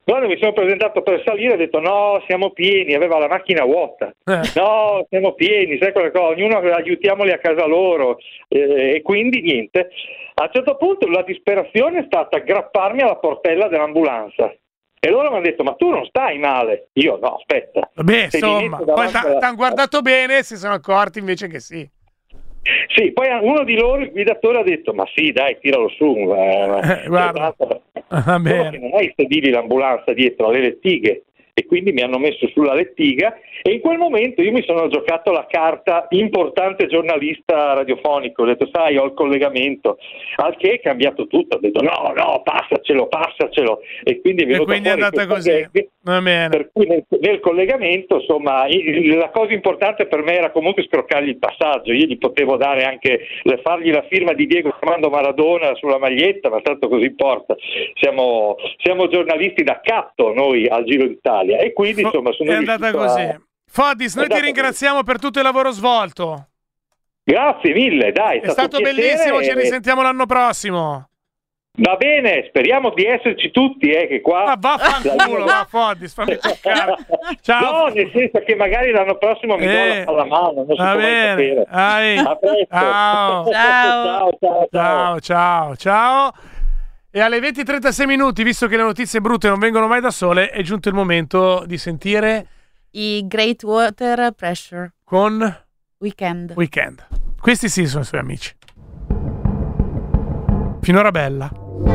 Quando mi sono presentato per salire ho detto no, siamo pieni, aveva la macchina vuota, eh. no, siamo pieni, sai quelle cose, ognuno aiutiamoli a casa loro, eh, e quindi niente. A un certo punto la disperazione è stata aggrapparmi alla portella dell'ambulanza. E loro mi hanno detto, ma tu non stai male? Io no, aspetta. Beh, insomma, poi ti hanno guardato bene e si sono accorti invece che sì. Sì, poi uno di loro, il guidatore, ha detto, ma sì, dai, tiralo su. Eh, guarda, va bene. Che non hai i sedili l'ambulanza dietro, alle lettighe. E quindi mi hanno messo sulla lettiga e in quel momento io mi sono giocato la carta importante giornalista radiofonico, ho detto sai ho il collegamento, al che è cambiato tutto, ho detto no no passacelo passacelo e quindi è, e quindi è andata così gag, va bene. Per cui nel, nel collegamento insomma la cosa importante per me era comunque scroccargli il passaggio, io gli potevo dare anche fargli la firma di Diego Armando Maradona sulla maglietta, ma tanto così importa, siamo, siamo giornalisti da catto noi al Giro d'Italia. E quindi insomma sono è andata così. A... Fodis, noi ti ringraziamo così. per tutto il lavoro svolto. Grazie mille, dai. È, è stato, stato bellissimo, e... ci risentiamo l'anno prossimo. Va bene, speriamo di esserci tutti, eh, che qua... Ah, vaffanculo, va Fodis, fammi toccare. Ciao. No, nel senso che magari l'anno prossimo mi eh. do la mano, non so Va come bene. A presto. Ciao. Ciao. Ciao, ciao, ciao, ciao, ciao. E alle venti e trentasei minuti, visto che le notizie brutte non vengono mai da sole, è giunto il momento di sentire i Great Water Pressure con Weekend. Weekend. Questi sì sono i suoi amici. Finora bella.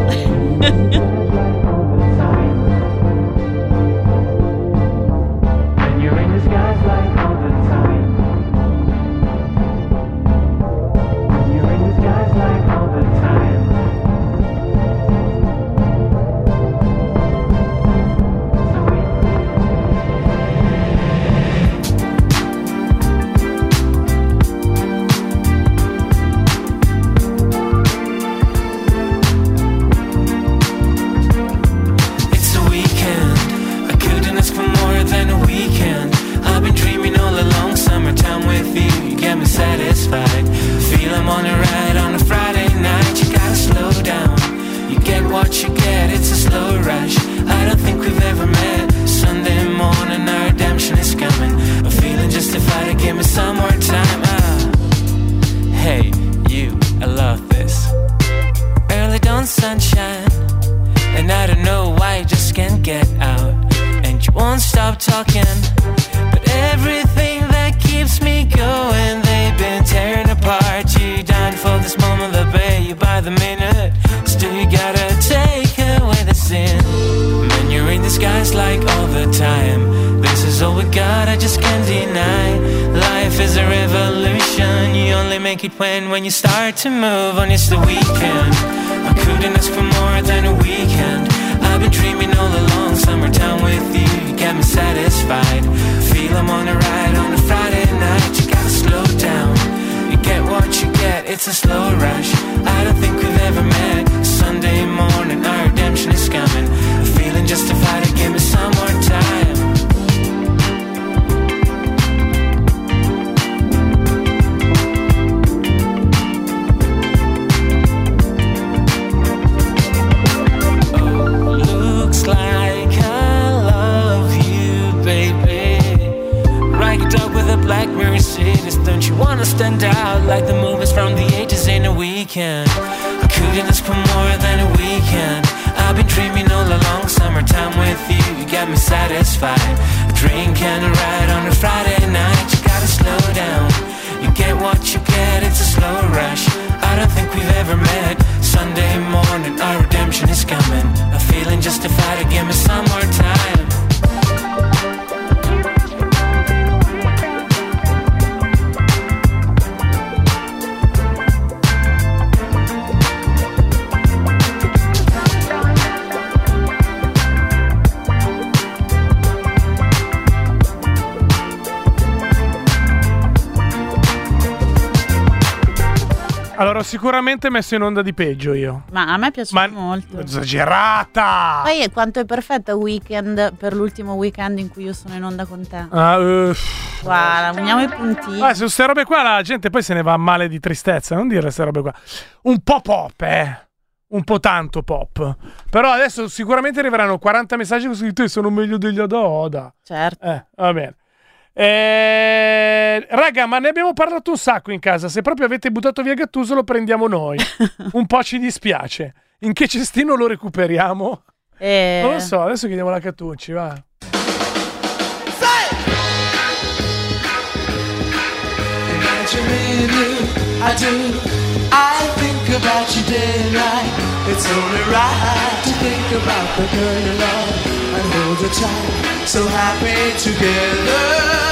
Satisfied, feel I'm on a ride on a Friday night. You gotta slow down, you get what you get, it's a slow rush. I don't think we've ever met. Sunday morning, our redemption is coming. I'm feeling justified to give me some more time. Ah. Hey, you, I love this. Early dawn sunshine, and I don't know why you just can't get out. And you won't stop talking, but everything that keeps me going, been tearing apart. You died for this moment, they pay you by the minute. Still you gotta take away the sin. Man, you're in disguise like all the time. This is all we got, I just can't deny. Life is a revolution. You only make it when, when you start to move on. It's the weekend, I couldn't ask for more than a weekend. I've been dreaming all along, summertime with you, you get me satisfied. Feel I'm on a ride on a Friday night. You gotta slow down, you get what you get, it's a slow rush. I don't think we've ever met. Sunday morning, our redemption is coming. I'm feeling justified to give me some more time. Black Mercedes, don't you wanna stand out like the movies from the eighties in a weekend? I couldn't ask for more than a weekend. I've been dreaming all along, summertime with you, you got me satisfied. A drink and a ride on a Friday night, you gotta slow down, you get what you get, it's a slow rush. I don't think we've ever met. Sunday morning, our redemption is coming. I'm feeling justified to give me some more time. Allora, ho sicuramente messo in onda di peggio io. Ma a me piace Ma molto. Esagerata! Poi è quanto è perfetta Weekend per l'ultimo weekend in cui io sono in onda con te. Ah, uh, Guarda, uniamo i puntini. Ah, su queste robe qua la gente poi se ne va a male di tristezza. Non dire queste robe qua. Un po' pop, eh. un po' tanto pop. Però adesso sicuramente arriveranno quaranta messaggi con scritto che sono meglio degli Ada Oda. Certo. Eh, va bene. Eh, raga, ma ne abbiamo parlato un sacco in casa. Se proprio avete buttato via Gattuso lo prendiamo noi. Un po' ci dispiace. In che cestino lo recuperiamo? Eh... Non lo so, adesso chiediamo alla Catucci, va. I do, I think about you day and night. It's only right to think about the girl you love and hold her tight. So happy together.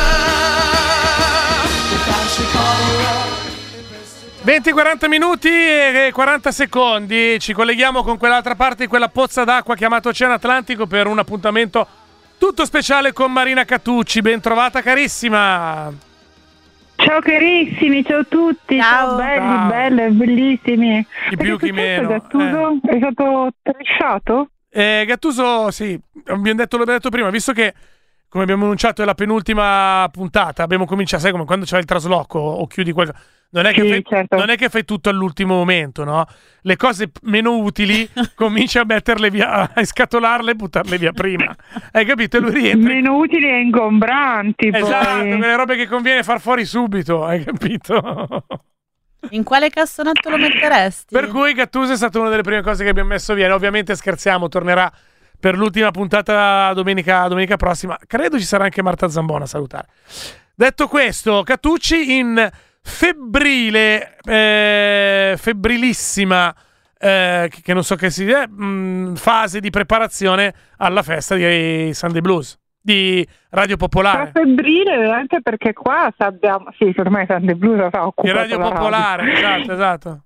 If I should call her up. venti quaranta minuti e quaranta secondi. Ci colleghiamo con quell'altra parte di quella pozza d'acqua chiamato Oceano Atlantico per un appuntamento tutto speciale con Marina Catucci. Ben trovata, carissima. Ciao carissimi, ciao a tutti, ciao, ciao belli, ciao. Belle, bellissimi. Chi più, chi meno. Gattuso eh. è stato trasciato? Eh, Gattuso, sì, abbiamo detto, l'abbiamo detto prima, visto che, come abbiamo annunciato, è la penultima puntata, abbiamo cominciato, sai come quando c'è il trasloco o chiudi qualcosa. Non è, sì, che fai, certo. non è che fai tutto all'ultimo momento, no? Le cose meno utili cominci a metterle via, a scatolarle e buttarle via prima. Hai capito? E lui rientra. Meno utili e ingombranti. Esatto, poi. quelle robe che conviene far fuori subito, hai capito? In quale cassonetto lo metteresti? Per cui Gattuso è stata una delle prime cose che abbiamo messo via. Ovviamente scherziamo, tornerà per l'ultima puntata domenica, domenica prossima. Credo ci sarà anche Marta Zambona a salutare. Detto questo, Catucci in febbrile, eh, febbrilissima, eh, che non so che sia, mh, fase di preparazione alla festa di Sunday Blues, di Radio Popolare. Fa febbrile anche perché qua abbiamo, sì, ormai Sunday Blues ha occupato di Radio la Popolare, radio. esatto, esatto.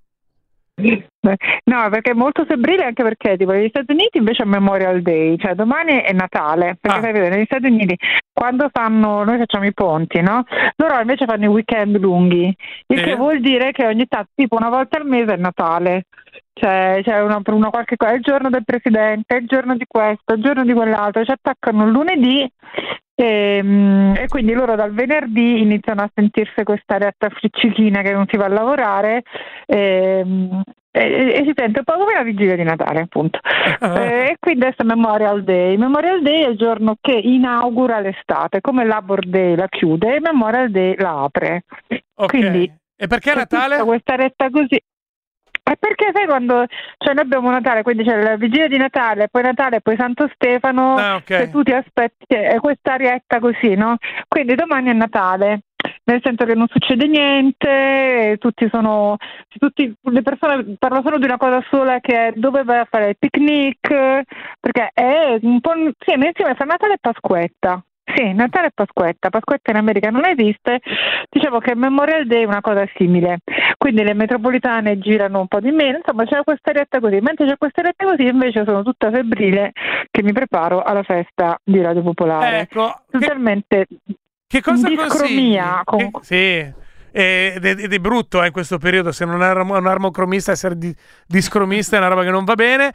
No, perché è molto febbrile anche perché tipo negli Stati Uniti invece è Memorial Day, cioè domani è Natale, perché ah. sai, negli Stati Uniti quando fanno, noi facciamo i ponti, no? Loro invece fanno i weekend lunghi, il sì. che vuol dire che ogni tanto, tipo una volta al mese è Natale, cioè c'è una, una qualche cosa, è il giorno del presidente, è il giorno di questo, è il giorno di quell'altro, ci attaccano il lunedì. E, e quindi loro dal venerdì iniziano a sentirsi questa retta friccichina che non si va a lavorare e, e, e si sente un po' come la vigilia di Natale, appunto. E, e quindi adesso è Memorial Day. Memorial Day è il giorno che inaugura l'estate, come Labor Day la chiude e Memorial Day la apre. Okay. Quindi, e perché Natale? Questa retta così. È perché sai quando, cioè noi abbiamo Natale, quindi c'è la vigilia di Natale, poi Natale, poi Santo Stefano, ah, okay. che tu ti aspetti, è questa arietta così, no? Quindi domani è Natale, nel senso che non succede niente, tutti sono, tutti, le persone parlano solo di una cosa sola, che è dove vai a fare il picnic, perché è un po', sì, insieme fra Natale e Pasquetta. Sì, Natale e Pasquetta. Pasquetta in America non esiste. Dicevo che Memorial Day è una cosa simile. Quindi le metropolitane girano un po' di meno. Insomma, c'è questa retta così. Mentre c'è questa retta così, invece sono tutta febbrile che mi preparo alla festa di Radio Popolare. Ecco. Totalmente che, che cosa discromia. Con... Che, sì. Ed è, ed è brutto eh, in questo periodo, se non è un armocromista, essere di, discromista è una roba che non va bene.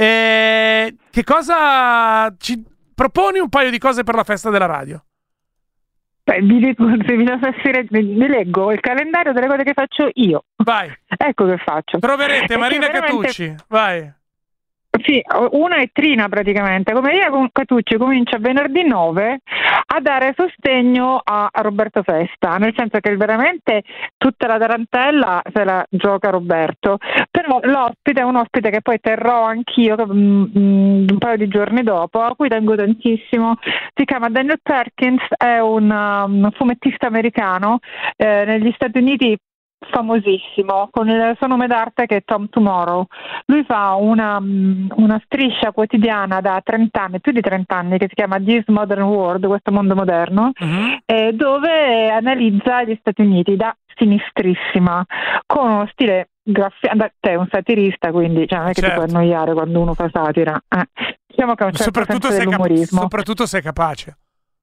E che cosa ci proponi un paio di cose per la festa della radio? Beh, vi, leggo, se vi, vi leggo il calendario delle cose che faccio io. Vai. Ecco che faccio. Troverete e Marina veramente... Catucci. Vai. Sì, una è trina praticamente. Come Marina Catucci comincia venerdì nove a dare sostegno a Roberto Festa, nel senso che veramente tutta la tarantella se la gioca Roberto, però l'ospite è un ospite che poi terrò anch'io um, um, un paio di giorni dopo, a cui tengo tantissimo. Si chiama Daniel Perkins, è un um, fumettista americano, eh, negli Stati Uniti famosissimo, con il suo nome d'arte che è Tom Tomorrow. Lui fa una, una striscia quotidiana da trenta anni, più di trenta anni, che si chiama This Modern World, questo mondo moderno, uh-huh. eh, dove analizza gli Stati Uniti da sinistrissima, con uno stile graffiante. Te è un satirista, quindi cioè, non è che certo. ti puoi annoiare quando uno fa satira. Eh. Diciamo che è un certo soprattutto senso sei dell'umorismo. Cap- soprattutto sei capace.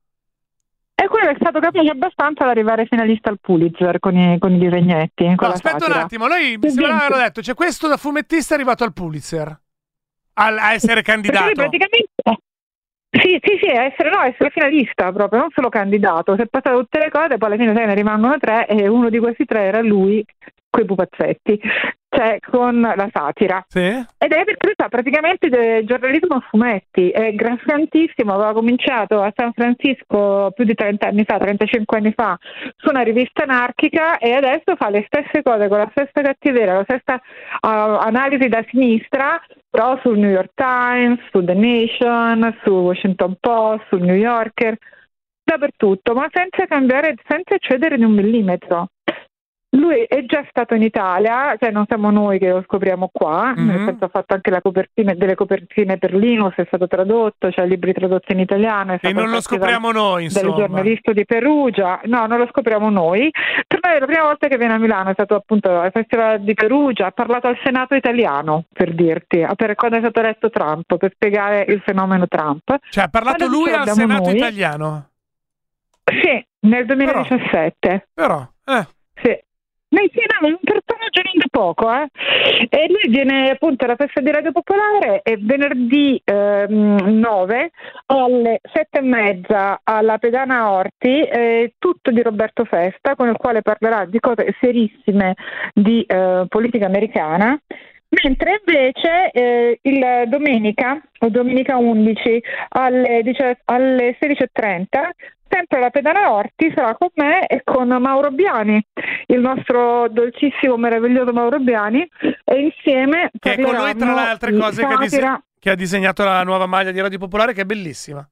E quello è stato capace abbastanza ad arrivare finalista al Pulitzer con i, con i disegnetti. Con no, la aspetta satira. un attimo, noi mi sembra che avevano detto, c'è questo da fumettista è arrivato al Pulitzer a, a essere candidato. Praticamente sì, sì, sì, a essere, no, a essere finalista proprio, non solo candidato. Si è passato tutte le cose, poi alla fine se ne rimangono tre e uno di questi tre era lui coi pupazzetti, cioè con la satira. Sì. Ed è perché fa praticamente del giornalismo a fumetti, è grassantissimo, aveva cominciato a San Francisco più di trenta anni fa, trentacinque anni fa, su una rivista anarchica, e adesso fa le stesse cose con la stessa cattiveria, la stessa uh, analisi da sinistra, però sul New York Times, su The Nation, su Washington Post, sul New Yorker, dappertutto, ma senza cambiare, senza cedere di un millimetro. Lui è già stato in Italia, cioè non siamo noi che lo scopriamo qua, mm-hmm. nel senso ha fatto anche la copertina, delle copertine per Linus, è stato tradotto, cioè libri tradotti in italiano. È e non lo scopriamo noi, insomma. Del giornalista di Perugia, no, non lo scopriamo noi. Per me è la prima volta che viene a Milano, è stato appunto al Festival di Perugia, ha parlato al Senato italiano, per dirti, per quando è stato eletto Trump, per spiegare il fenomeno Trump. Cioè ha parlato Adesso lui al Senato noi. italiano? Sì, nel duemiladiciassette. Però, eh. Sì. Noi sì, no, un personaggio non da poco, eh. E lui viene appunto alla festa di Radio Popolare e venerdì ehm, nove alle sette e mezza alla Pedana Orti, eh, tutto di Roberto Festa, con il quale parlerà di cose serissime di eh, politica americana. Mentre invece eh, il domenica, o domenica undici alle, dice, alle sedici e trenta, sempre alla Pedana Orti, sarà con me e con Mauro Biani, il nostro dolcissimo, meraviglioso Mauro Biani, e insieme che è con noi tra le altre cose che ha, dise- che ha disegnato la nuova maglia di Radio Popolare, che è bellissima.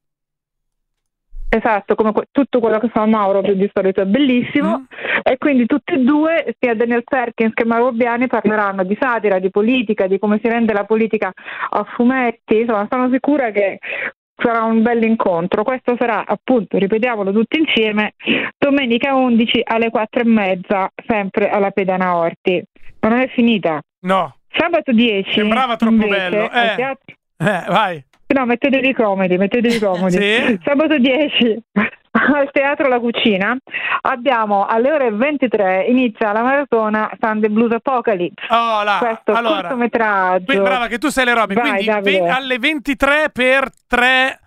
Esatto, come que- tutto quello che fa Mauro che di solito è bellissimo, mm. e quindi tutti e due, sia Daniel Perkins che Mauro Biani, parleranno di satira, di politica, di come si rende la politica a fumetti. Insomma, sono sicura che sarà un bel incontro. Questo sarà, appunto, ripetiamolo tutti insieme, domenica undici alle quattro e mezza, sempre alla Pedana Orti. Ma non è finita. No. Sabato dieci. Sembrava troppo invece, bello. Eh. teatro... eh, vai. No, mettetevi comodi, mettetevi comodi. Sì? Sabato dieci al Teatro La Cucina abbiamo alle ore ventitré inizia la maratona Sunday Blues Apocalypse. Oh, là. Questo allora, cortometraggio. Quindi, brava che tu sei le robe. Vai, quindi ve- alle ventitré per tre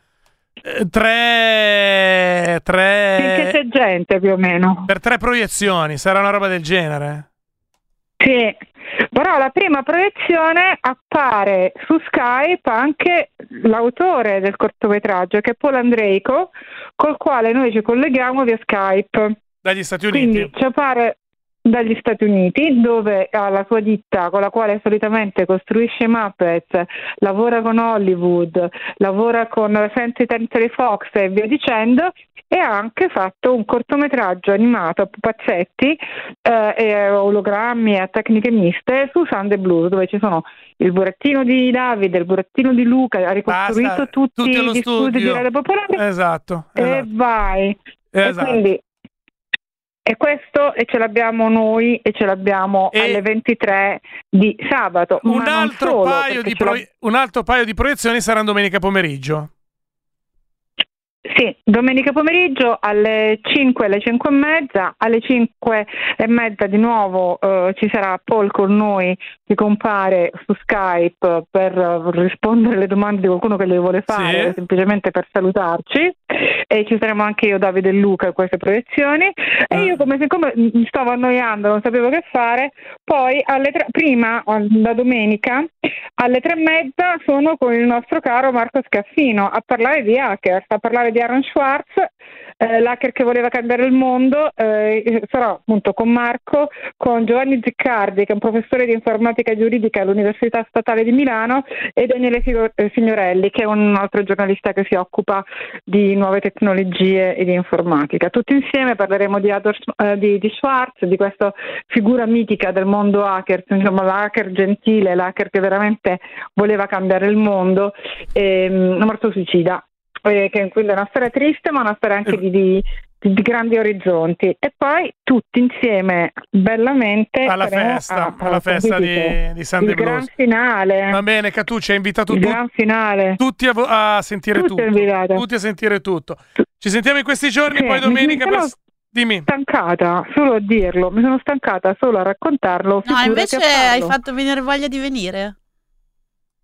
tre tre Finché c'è gente, più o meno. Per tre proiezioni, sarà una roba del genere. Sì, però la prima proiezione appare su Skype anche l'autore del cortometraggio, che è Paul Andreico, col quale noi ci colleghiamo via Skype. Dagli Stati Uniti. Quindi ci appare dagli Stati Uniti, dove ha la sua ditta con la quale solitamente costruisce Muppets, lavora con Hollywood, lavora con twentieth Century Fox e via dicendo, e ha anche fatto un cortometraggio animato a pupazzetti eh, e ologrammi e a tecniche miste su Sunday Blues, dove ci sono il burattino di Davide, il burattino di Luca, ha ricostruito Basta, tutti tutti allo gli studi studio. di Radio Popolare. Esatto, E esatto. vai. Esatto. E quindi e questo e ce l'abbiamo noi e ce l'abbiamo E alle ventitré di sabato. Un ma non altro, solo, paio di perché ce l'ho- pro- un altro paio di proiezioni saranno domenica pomeriggio. Sì, domenica pomeriggio alle cinque, alle cinque e mezza, alle cinque e mezza di nuovo eh, ci sarà Paul con noi che compare su Skype per eh, rispondere alle domande di qualcuno che le vuole fare, Sì. semplicemente per salutarci, e ci saremo anche io, Davide e Luca in queste proiezioni, e io come siccome mi stavo annoiando, non sapevo che fare, poi alle tre, prima la domenica alle tre e mezza sono con il nostro caro Marco Scaffino a parlare di hackers, a parlare di Aaron Schwartz, eh, l'hacker che voleva cambiare il mondo. Eh, sarò appunto con Marco, con Giovanni Ziccardi, che è un professore di informatica giuridica all'Università Statale di Milano, e Daniele Figo- eh, Signorelli, che è un altro giornalista che si occupa di nuove tecnologie e di informatica. Tutti insieme parleremo di, Adolf, eh, di, di Schwartz, di questa figura mitica del mondo hacker, insomma l'hacker gentile, l'hacker che veramente voleva cambiare il mondo, e, um, morto suicida. Eh, che quindi è una storia triste, ma una storia anche di, di, di grandi orizzonti. E poi tutti insieme bellamente alla faremo festa, a, alla a, festa di, di Sunday il Blues. gran finale. Va bene, Catucci ha invitato il tu- gran finale. tutti a, vo- a sentire Tutti tutto. invitate. Tutti a sentire tutto. Ci sentiamo in questi giorni, Sì, poi mi- domenica mi per... sono Dimmi. stancata solo a dirlo, mi sono stancata solo a raccontarlo. No, figurati invece a farlo. hai fatto venire voglia di venire.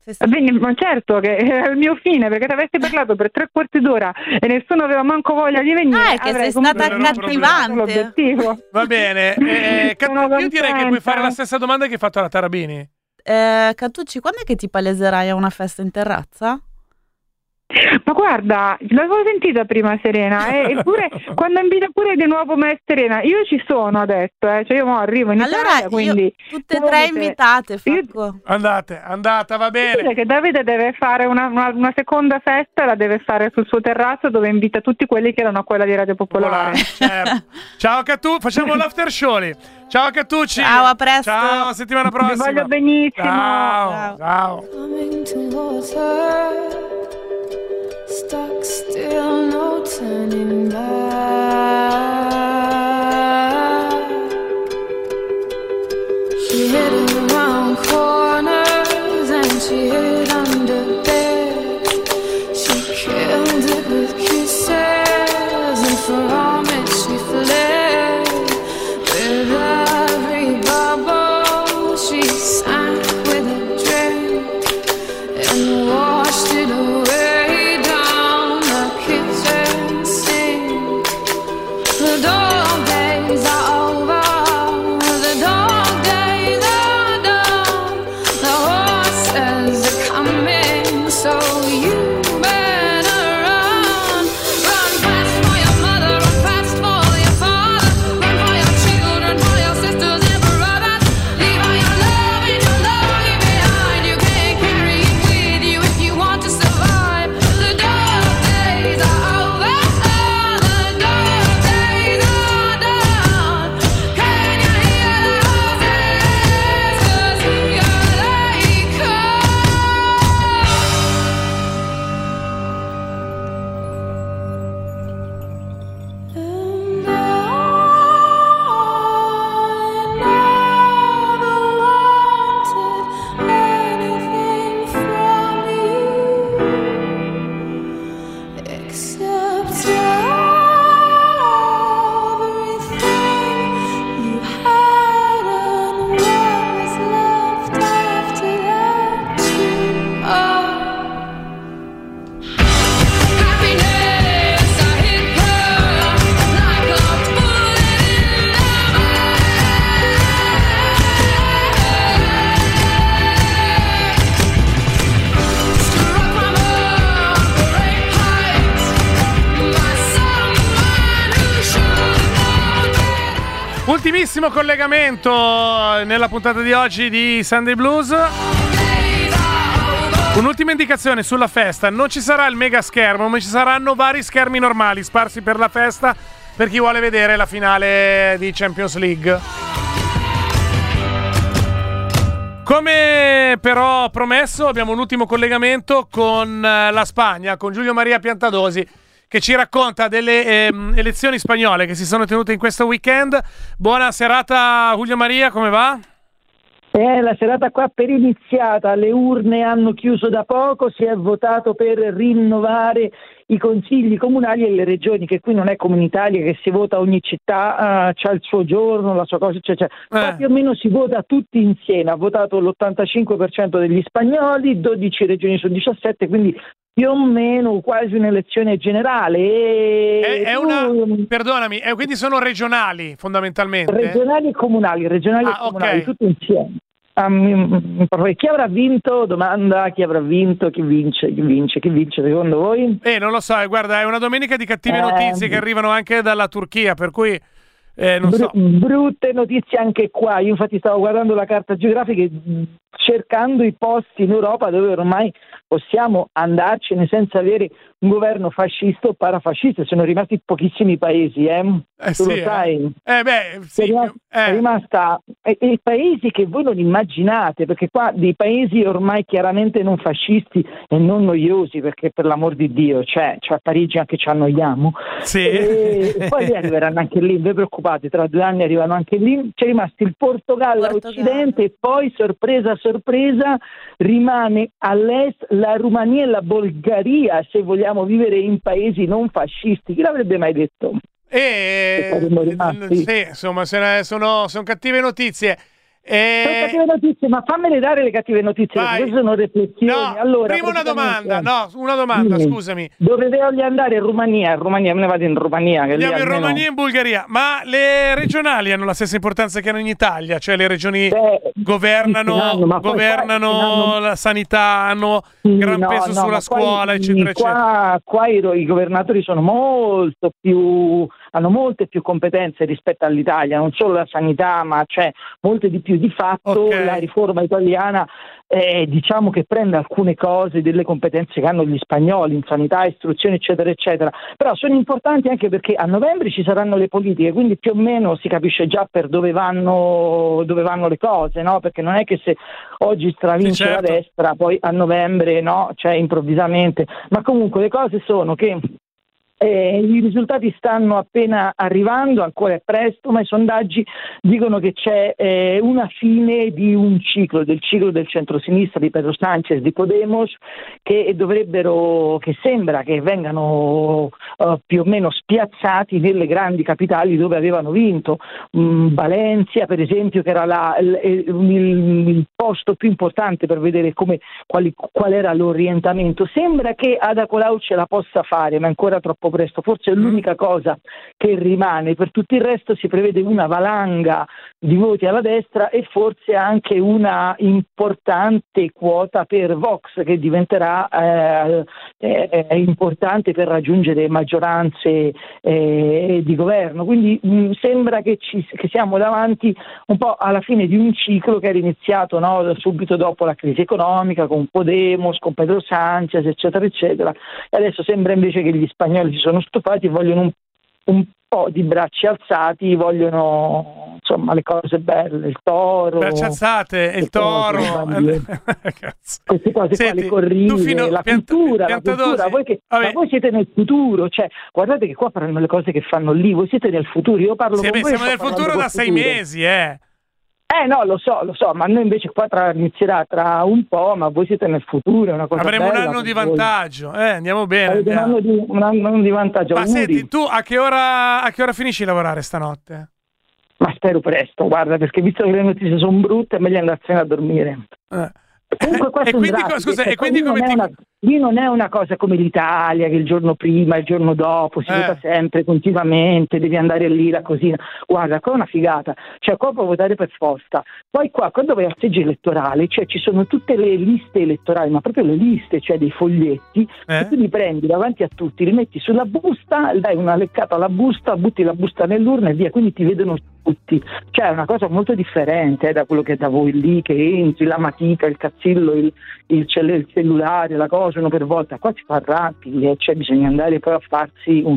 Quindi, ma certo che era il mio fine, perché ti avessi parlato per tre quarti d'ora e nessuno aveva manco voglia di venire. Ah, è che sei stata accattivante. Va bene, eh, Cat- io direi che puoi fare la stessa domanda che hai fatto alla Tarabini. Eh, Cattucci, quando è che ti paleserai a una festa in terrazza? Ma guarda, l'avevo sentita prima Serena e eh, pure quando invita pure di nuovo me Serena, io ci sono adesso, eh, cioè io mo arrivo in allora Italia, quindi io, tutte e tre invitate, Facco. Andate, andata, va bene. Dire che Davide deve fare una, una, una seconda festa, la deve fare sul suo terrazzo dove invita tutti quelli che erano a quella di Radio Popolare. Wow, certo. Ciao Cattu, facciamo l'after show lì. Ciao Cattucci. Ciao, a presto. Ciao, settimana prossima. Vi voglio benissimo. Ciao. Ciao. Stuck still, no turning back. She hid around corners and she hid under beds. She killed it with kisses and from it she fled. With every bubble she sank with a drink and washed it away. The dog days are over, the dog days are done, the horses are coming, so you better run. Run fast for your mother, run fast for your father, run for your children, for your sisters and brothers. Leave all your love and your longing behind, you can't carry it with you if you want to survive. The dog days are over. Ultimissimo collegamento nella puntata di oggi di Sunday Blues. Un'ultima indicazione sulla festa: non ci sarà il mega schermo, ma ci saranno vari schermi normali sparsi per la festa per chi vuole vedere la finale di Champions League. Come però promesso, abbiamo un ultimo collegamento con la Spagna, con Giulio Maria Piantadosi, che ci racconta delle ehm, elezioni spagnole che si sono tenute in questo weekend. Buona serata Giulio Maria, come va? Eh, la serata qua per iniziata, le urne hanno chiuso da poco, si è votato per rinnovare i consigli comunali e le regioni, che qui non è come in Italia che si vota, ogni città uh, c'ha il suo giorno, la sua cosa, cioè, cioè. Qua eh. più o meno si vota tutti insieme. Ha votato l'ottantacinque per cento degli spagnoli, dodici regioni su diciassette, quindi più o meno quasi un'elezione generale. E è, è una, perdonami, è, quindi sono regionali fondamentalmente? Regionali e comunali, regionali ah, e comunali, okay. Tutti insieme. Um, chi avrà vinto? Domanda: chi avrà vinto? Chi vince? Chi vince? Chi vince secondo voi? Eh, non lo so, guarda, è una domenica di cattive eh, notizie che arrivano anche dalla Turchia, per cui eh, non br- so. Brutte notizie anche qua. Io infatti stavo guardando la carta geografica cercando i posti in Europa dove ormai possiamo andarcene senza avere un governo fascista o parafascista. Sono rimasti pochissimi paesi, eh? Eh tu sì, lo sai? Eh beh, sì, è rimasta, eh. è rimasta e, e paesi che voi non immaginate, perché qua dei paesi ormai chiaramente non fascisti e non noiosi, perché per l'amor di Dio, cioè, cioè a Parigi anche ci annoiamo. Sì. E, e poi arriveranno anche lì, non vi preoccupate, tra due anni arrivano anche lì. C'è rimasto il Portogallo, Portogallo. a occidente, e poi sorpresa sorpresa rimane all'est la Romania e la Bulgaria, se vogliamo vivere in paesi non fascisti. Chi l'avrebbe mai detto? E sì, insomma, sono, sono cattive notizie. E... Sono cattive notizie, ma fammele dare le cattive notizie, queste sono riflessioni. No, allora, prima una domanda, no, una domanda, Dimmi. scusami. Dove voglio andare? In Rumania, in Rumania, me ne vado in Rumania. Che Andiamo lì in almeno... Romania e in Bulgaria, ma le regionali hanno la stessa importanza che hanno in Italia? Cioè le regioni Beh, governano, hanno, ma poi governano qua- la sanità, hanno gran No, peso no, sulla ma scuola, poi, eccetera, eccetera. qua, qua i, i governatori sono molto più, hanno molte più competenze rispetto all'Italia, non solo la sanità, ma c'è molte di più. Di fatto Ok. la riforma italiana eh, diciamo che prende alcune cose delle competenze che hanno gli spagnoli in sanità, istruzione, eccetera, eccetera, però sono importanti anche perché a novembre ci saranno le politiche, quindi più o meno si capisce già per dove vanno, dove vanno le cose, no? Perché non è che se oggi stravince Sì, certo. la destra, poi a novembre no, cioè improvvisamente, ma comunque le cose sono che Eh, i risultati stanno appena arrivando, ancora è presto, ma i sondaggi dicono che c'è eh, una fine di un ciclo, del ciclo del centrosinistra di Pedro Sánchez, di Podemos, che dovrebbero, che sembra che vengano uh, più o meno spiazzati nelle grandi capitali dove avevano vinto. Mm, Valencia, per esempio, che era la, il, il, il posto più importante per vedere come, quali, qual era l'orientamento. Sembra che Ada Colau ce la possa fare, ma è ancora troppo presto, forse è l'unica cosa che rimane. Per tutto il resto si prevede una valanga di voti alla destra e forse anche una importante quota per Vox, che diventerà eh, eh, importante per raggiungere maggioranze eh, di governo. Quindi mh, sembra che, ci, che siamo davanti un po' alla fine di un ciclo che era iniziato no, subito dopo la crisi economica con Podemos, con Pedro Sánchez, eccetera, eccetera. E adesso sembra invece che gli spagnoli si sono stufati e vogliono un, un po' di bracci alzati, vogliono insomma le cose belle, il toro, Braccia alzate, il toro, cazzo. Queste cose Senti, qua, le corride, tu fino- la pianta- cultura, la piantadosi. cultura. Voi che, ma voi siete nel futuro, cioè guardate che qua faranno le cose che fanno lì, voi siete nel futuro, io parlo Sì, con beh, voi. siamo sto nel parlando futuro col da sei futuro. mesi, eh. Eh no, lo so, lo so, ma noi invece qua tra, inizierà tra un po', ma voi siete nel futuro, è una cosa Avremo un bella anno per di voi. vantaggio, eh, andiamo bene. Avete un andiamo. anno di, un anno di vantaggio. Ma auguri. senti, tu a che ora a che ora finisci di lavorare stanotte? Ma spero presto, guarda, perché visto che le notizie sono brutte è meglio andarsene a dormire. Eh. Comunque qua E sono quindi, grafiche, scusa, cioè, e quindi lì come non è ti- una- lì non è una cosa come l'Italia, che il giorno prima, il giorno dopo, si Eh. vota sempre, continuamente, devi andare lì, la cosina. Guarda, qua è una figata, cioè qua puoi votare per forza. Poi qua, quando vai al seggio elettorale, cioè ci sono tutte le liste elettorali, ma proprio le liste, cioè dei foglietti, Eh? che tu li prendi davanti a tutti, li metti sulla busta, dai una leccata alla busta, butti la busta nell'urna e via, quindi ti vedono tutti. Cioè è una cosa molto differente eh, da quello che è da voi lì, che entri, la matita, il cazzillo, il, il, cell- il cellulare, la cosa, uno per volta. Qua si fa rapidi, eh, cioè bisogna andare poi a farsi un,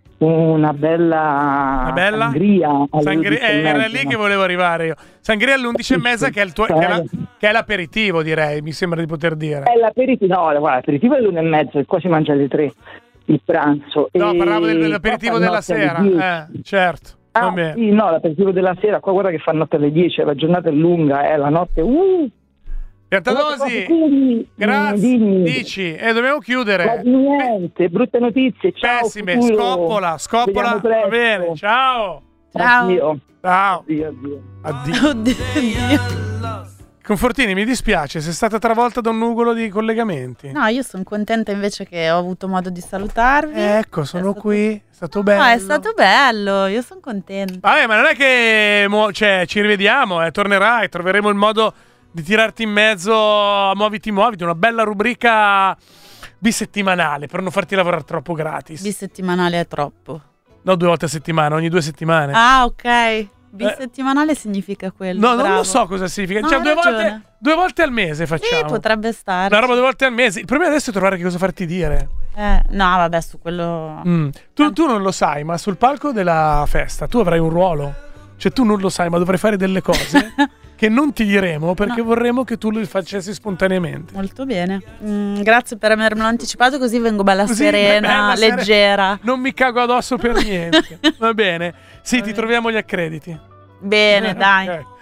una bella, Una bella? sangria. alle Sangria- undici e eh, era mezza, lì no? che volevo arrivare io. Sangria alle undici e mezza che è, il tuo, che, è la- che è l'aperitivo, direi, mi sembra di poter dire. È l'aperitivo, no, guarda, l'aperitivo è l'una e mezza, e qua si mangia alle tre, il pranzo. No, E parlavo del- dell'aperitivo qua fa della notte alle sera. dieci. Eh, certo. Va Ah, bene. sì, no, l'aperitivo della sera, qua guarda che fa notte alle dieci, la giornata è lunga, eh, la notte, uh! Piantadosi, Quindi, grazie. dimmi. Dici, e dobbiamo Ma chiudere. di niente, brutte notizie, ciao. Pessime, futuro. scoppola, scoppola. Vediamo Va presto. bene, ciao. Ciao. Addio. Ciao. Addio, addio. Addio. Oddio, oddio. Confortini, mi dispiace, sei stata travolta da un nugolo di collegamenti. No, io sono contenta invece che ho avuto modo di salutarvi. Ecco, sono qui, è stato bello. No, è stato bello, io sono contenta. Vabbè, ma non è che mo- cioè, ci rivediamo, eh, tornerai, troveremo il modo di tirarti in mezzo a Muoviti Muoviti, una bella rubrica bisettimanale per non farti lavorare troppo gratis. Bisettimanale è troppo. No, due volte a settimana, ogni due settimane. Ah, ok. Bisettimanale significa quello. No, non bravo. lo so cosa significa. No, Cioè, hai due volte, ragione. due volte al mese Sì, facciamo. potrebbe stare. Una roba due volte al mese. Il problema adesso è trovare che cosa farti dire. Eh, no, vabbè, su quello. Mm. Tu, tu non lo sai, ma sul palco della festa tu avrai un ruolo. Cioè, tu non lo sai, ma dovrai fare delle cose che non ti diremo perché No. vorremmo che tu le facessi spontaneamente. Molto bene. Mm, grazie per avermelo anticipato, così vengo bella Così, serena, bella, sere- leggera. Non mi cago addosso per niente. Va bene. Sì, ti troviamo gli accrediti. Bene, dai. Ok.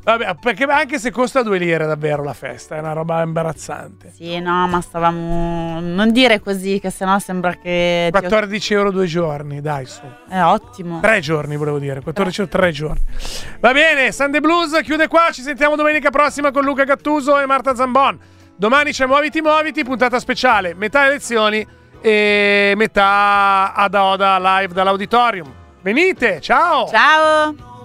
Vabbè, perché anche se costa due lire davvero la festa, è una roba imbarazzante. Sì, no, ma stavamo... Non dire così, che sennò sembra che... quattordici euro due giorni, dai su. È ottimo. Tre giorni volevo dire, quattordici euro tre giorni. Va bene, Sunday Blues chiude qua, ci sentiamo domenica prossima con Luca Gattuso e Marta Zambon. Domani c'è Muoviti Muoviti, puntata speciale, metà elezioni e metà Ada Oda live dall'auditorium. Venite, ciao! Ciao!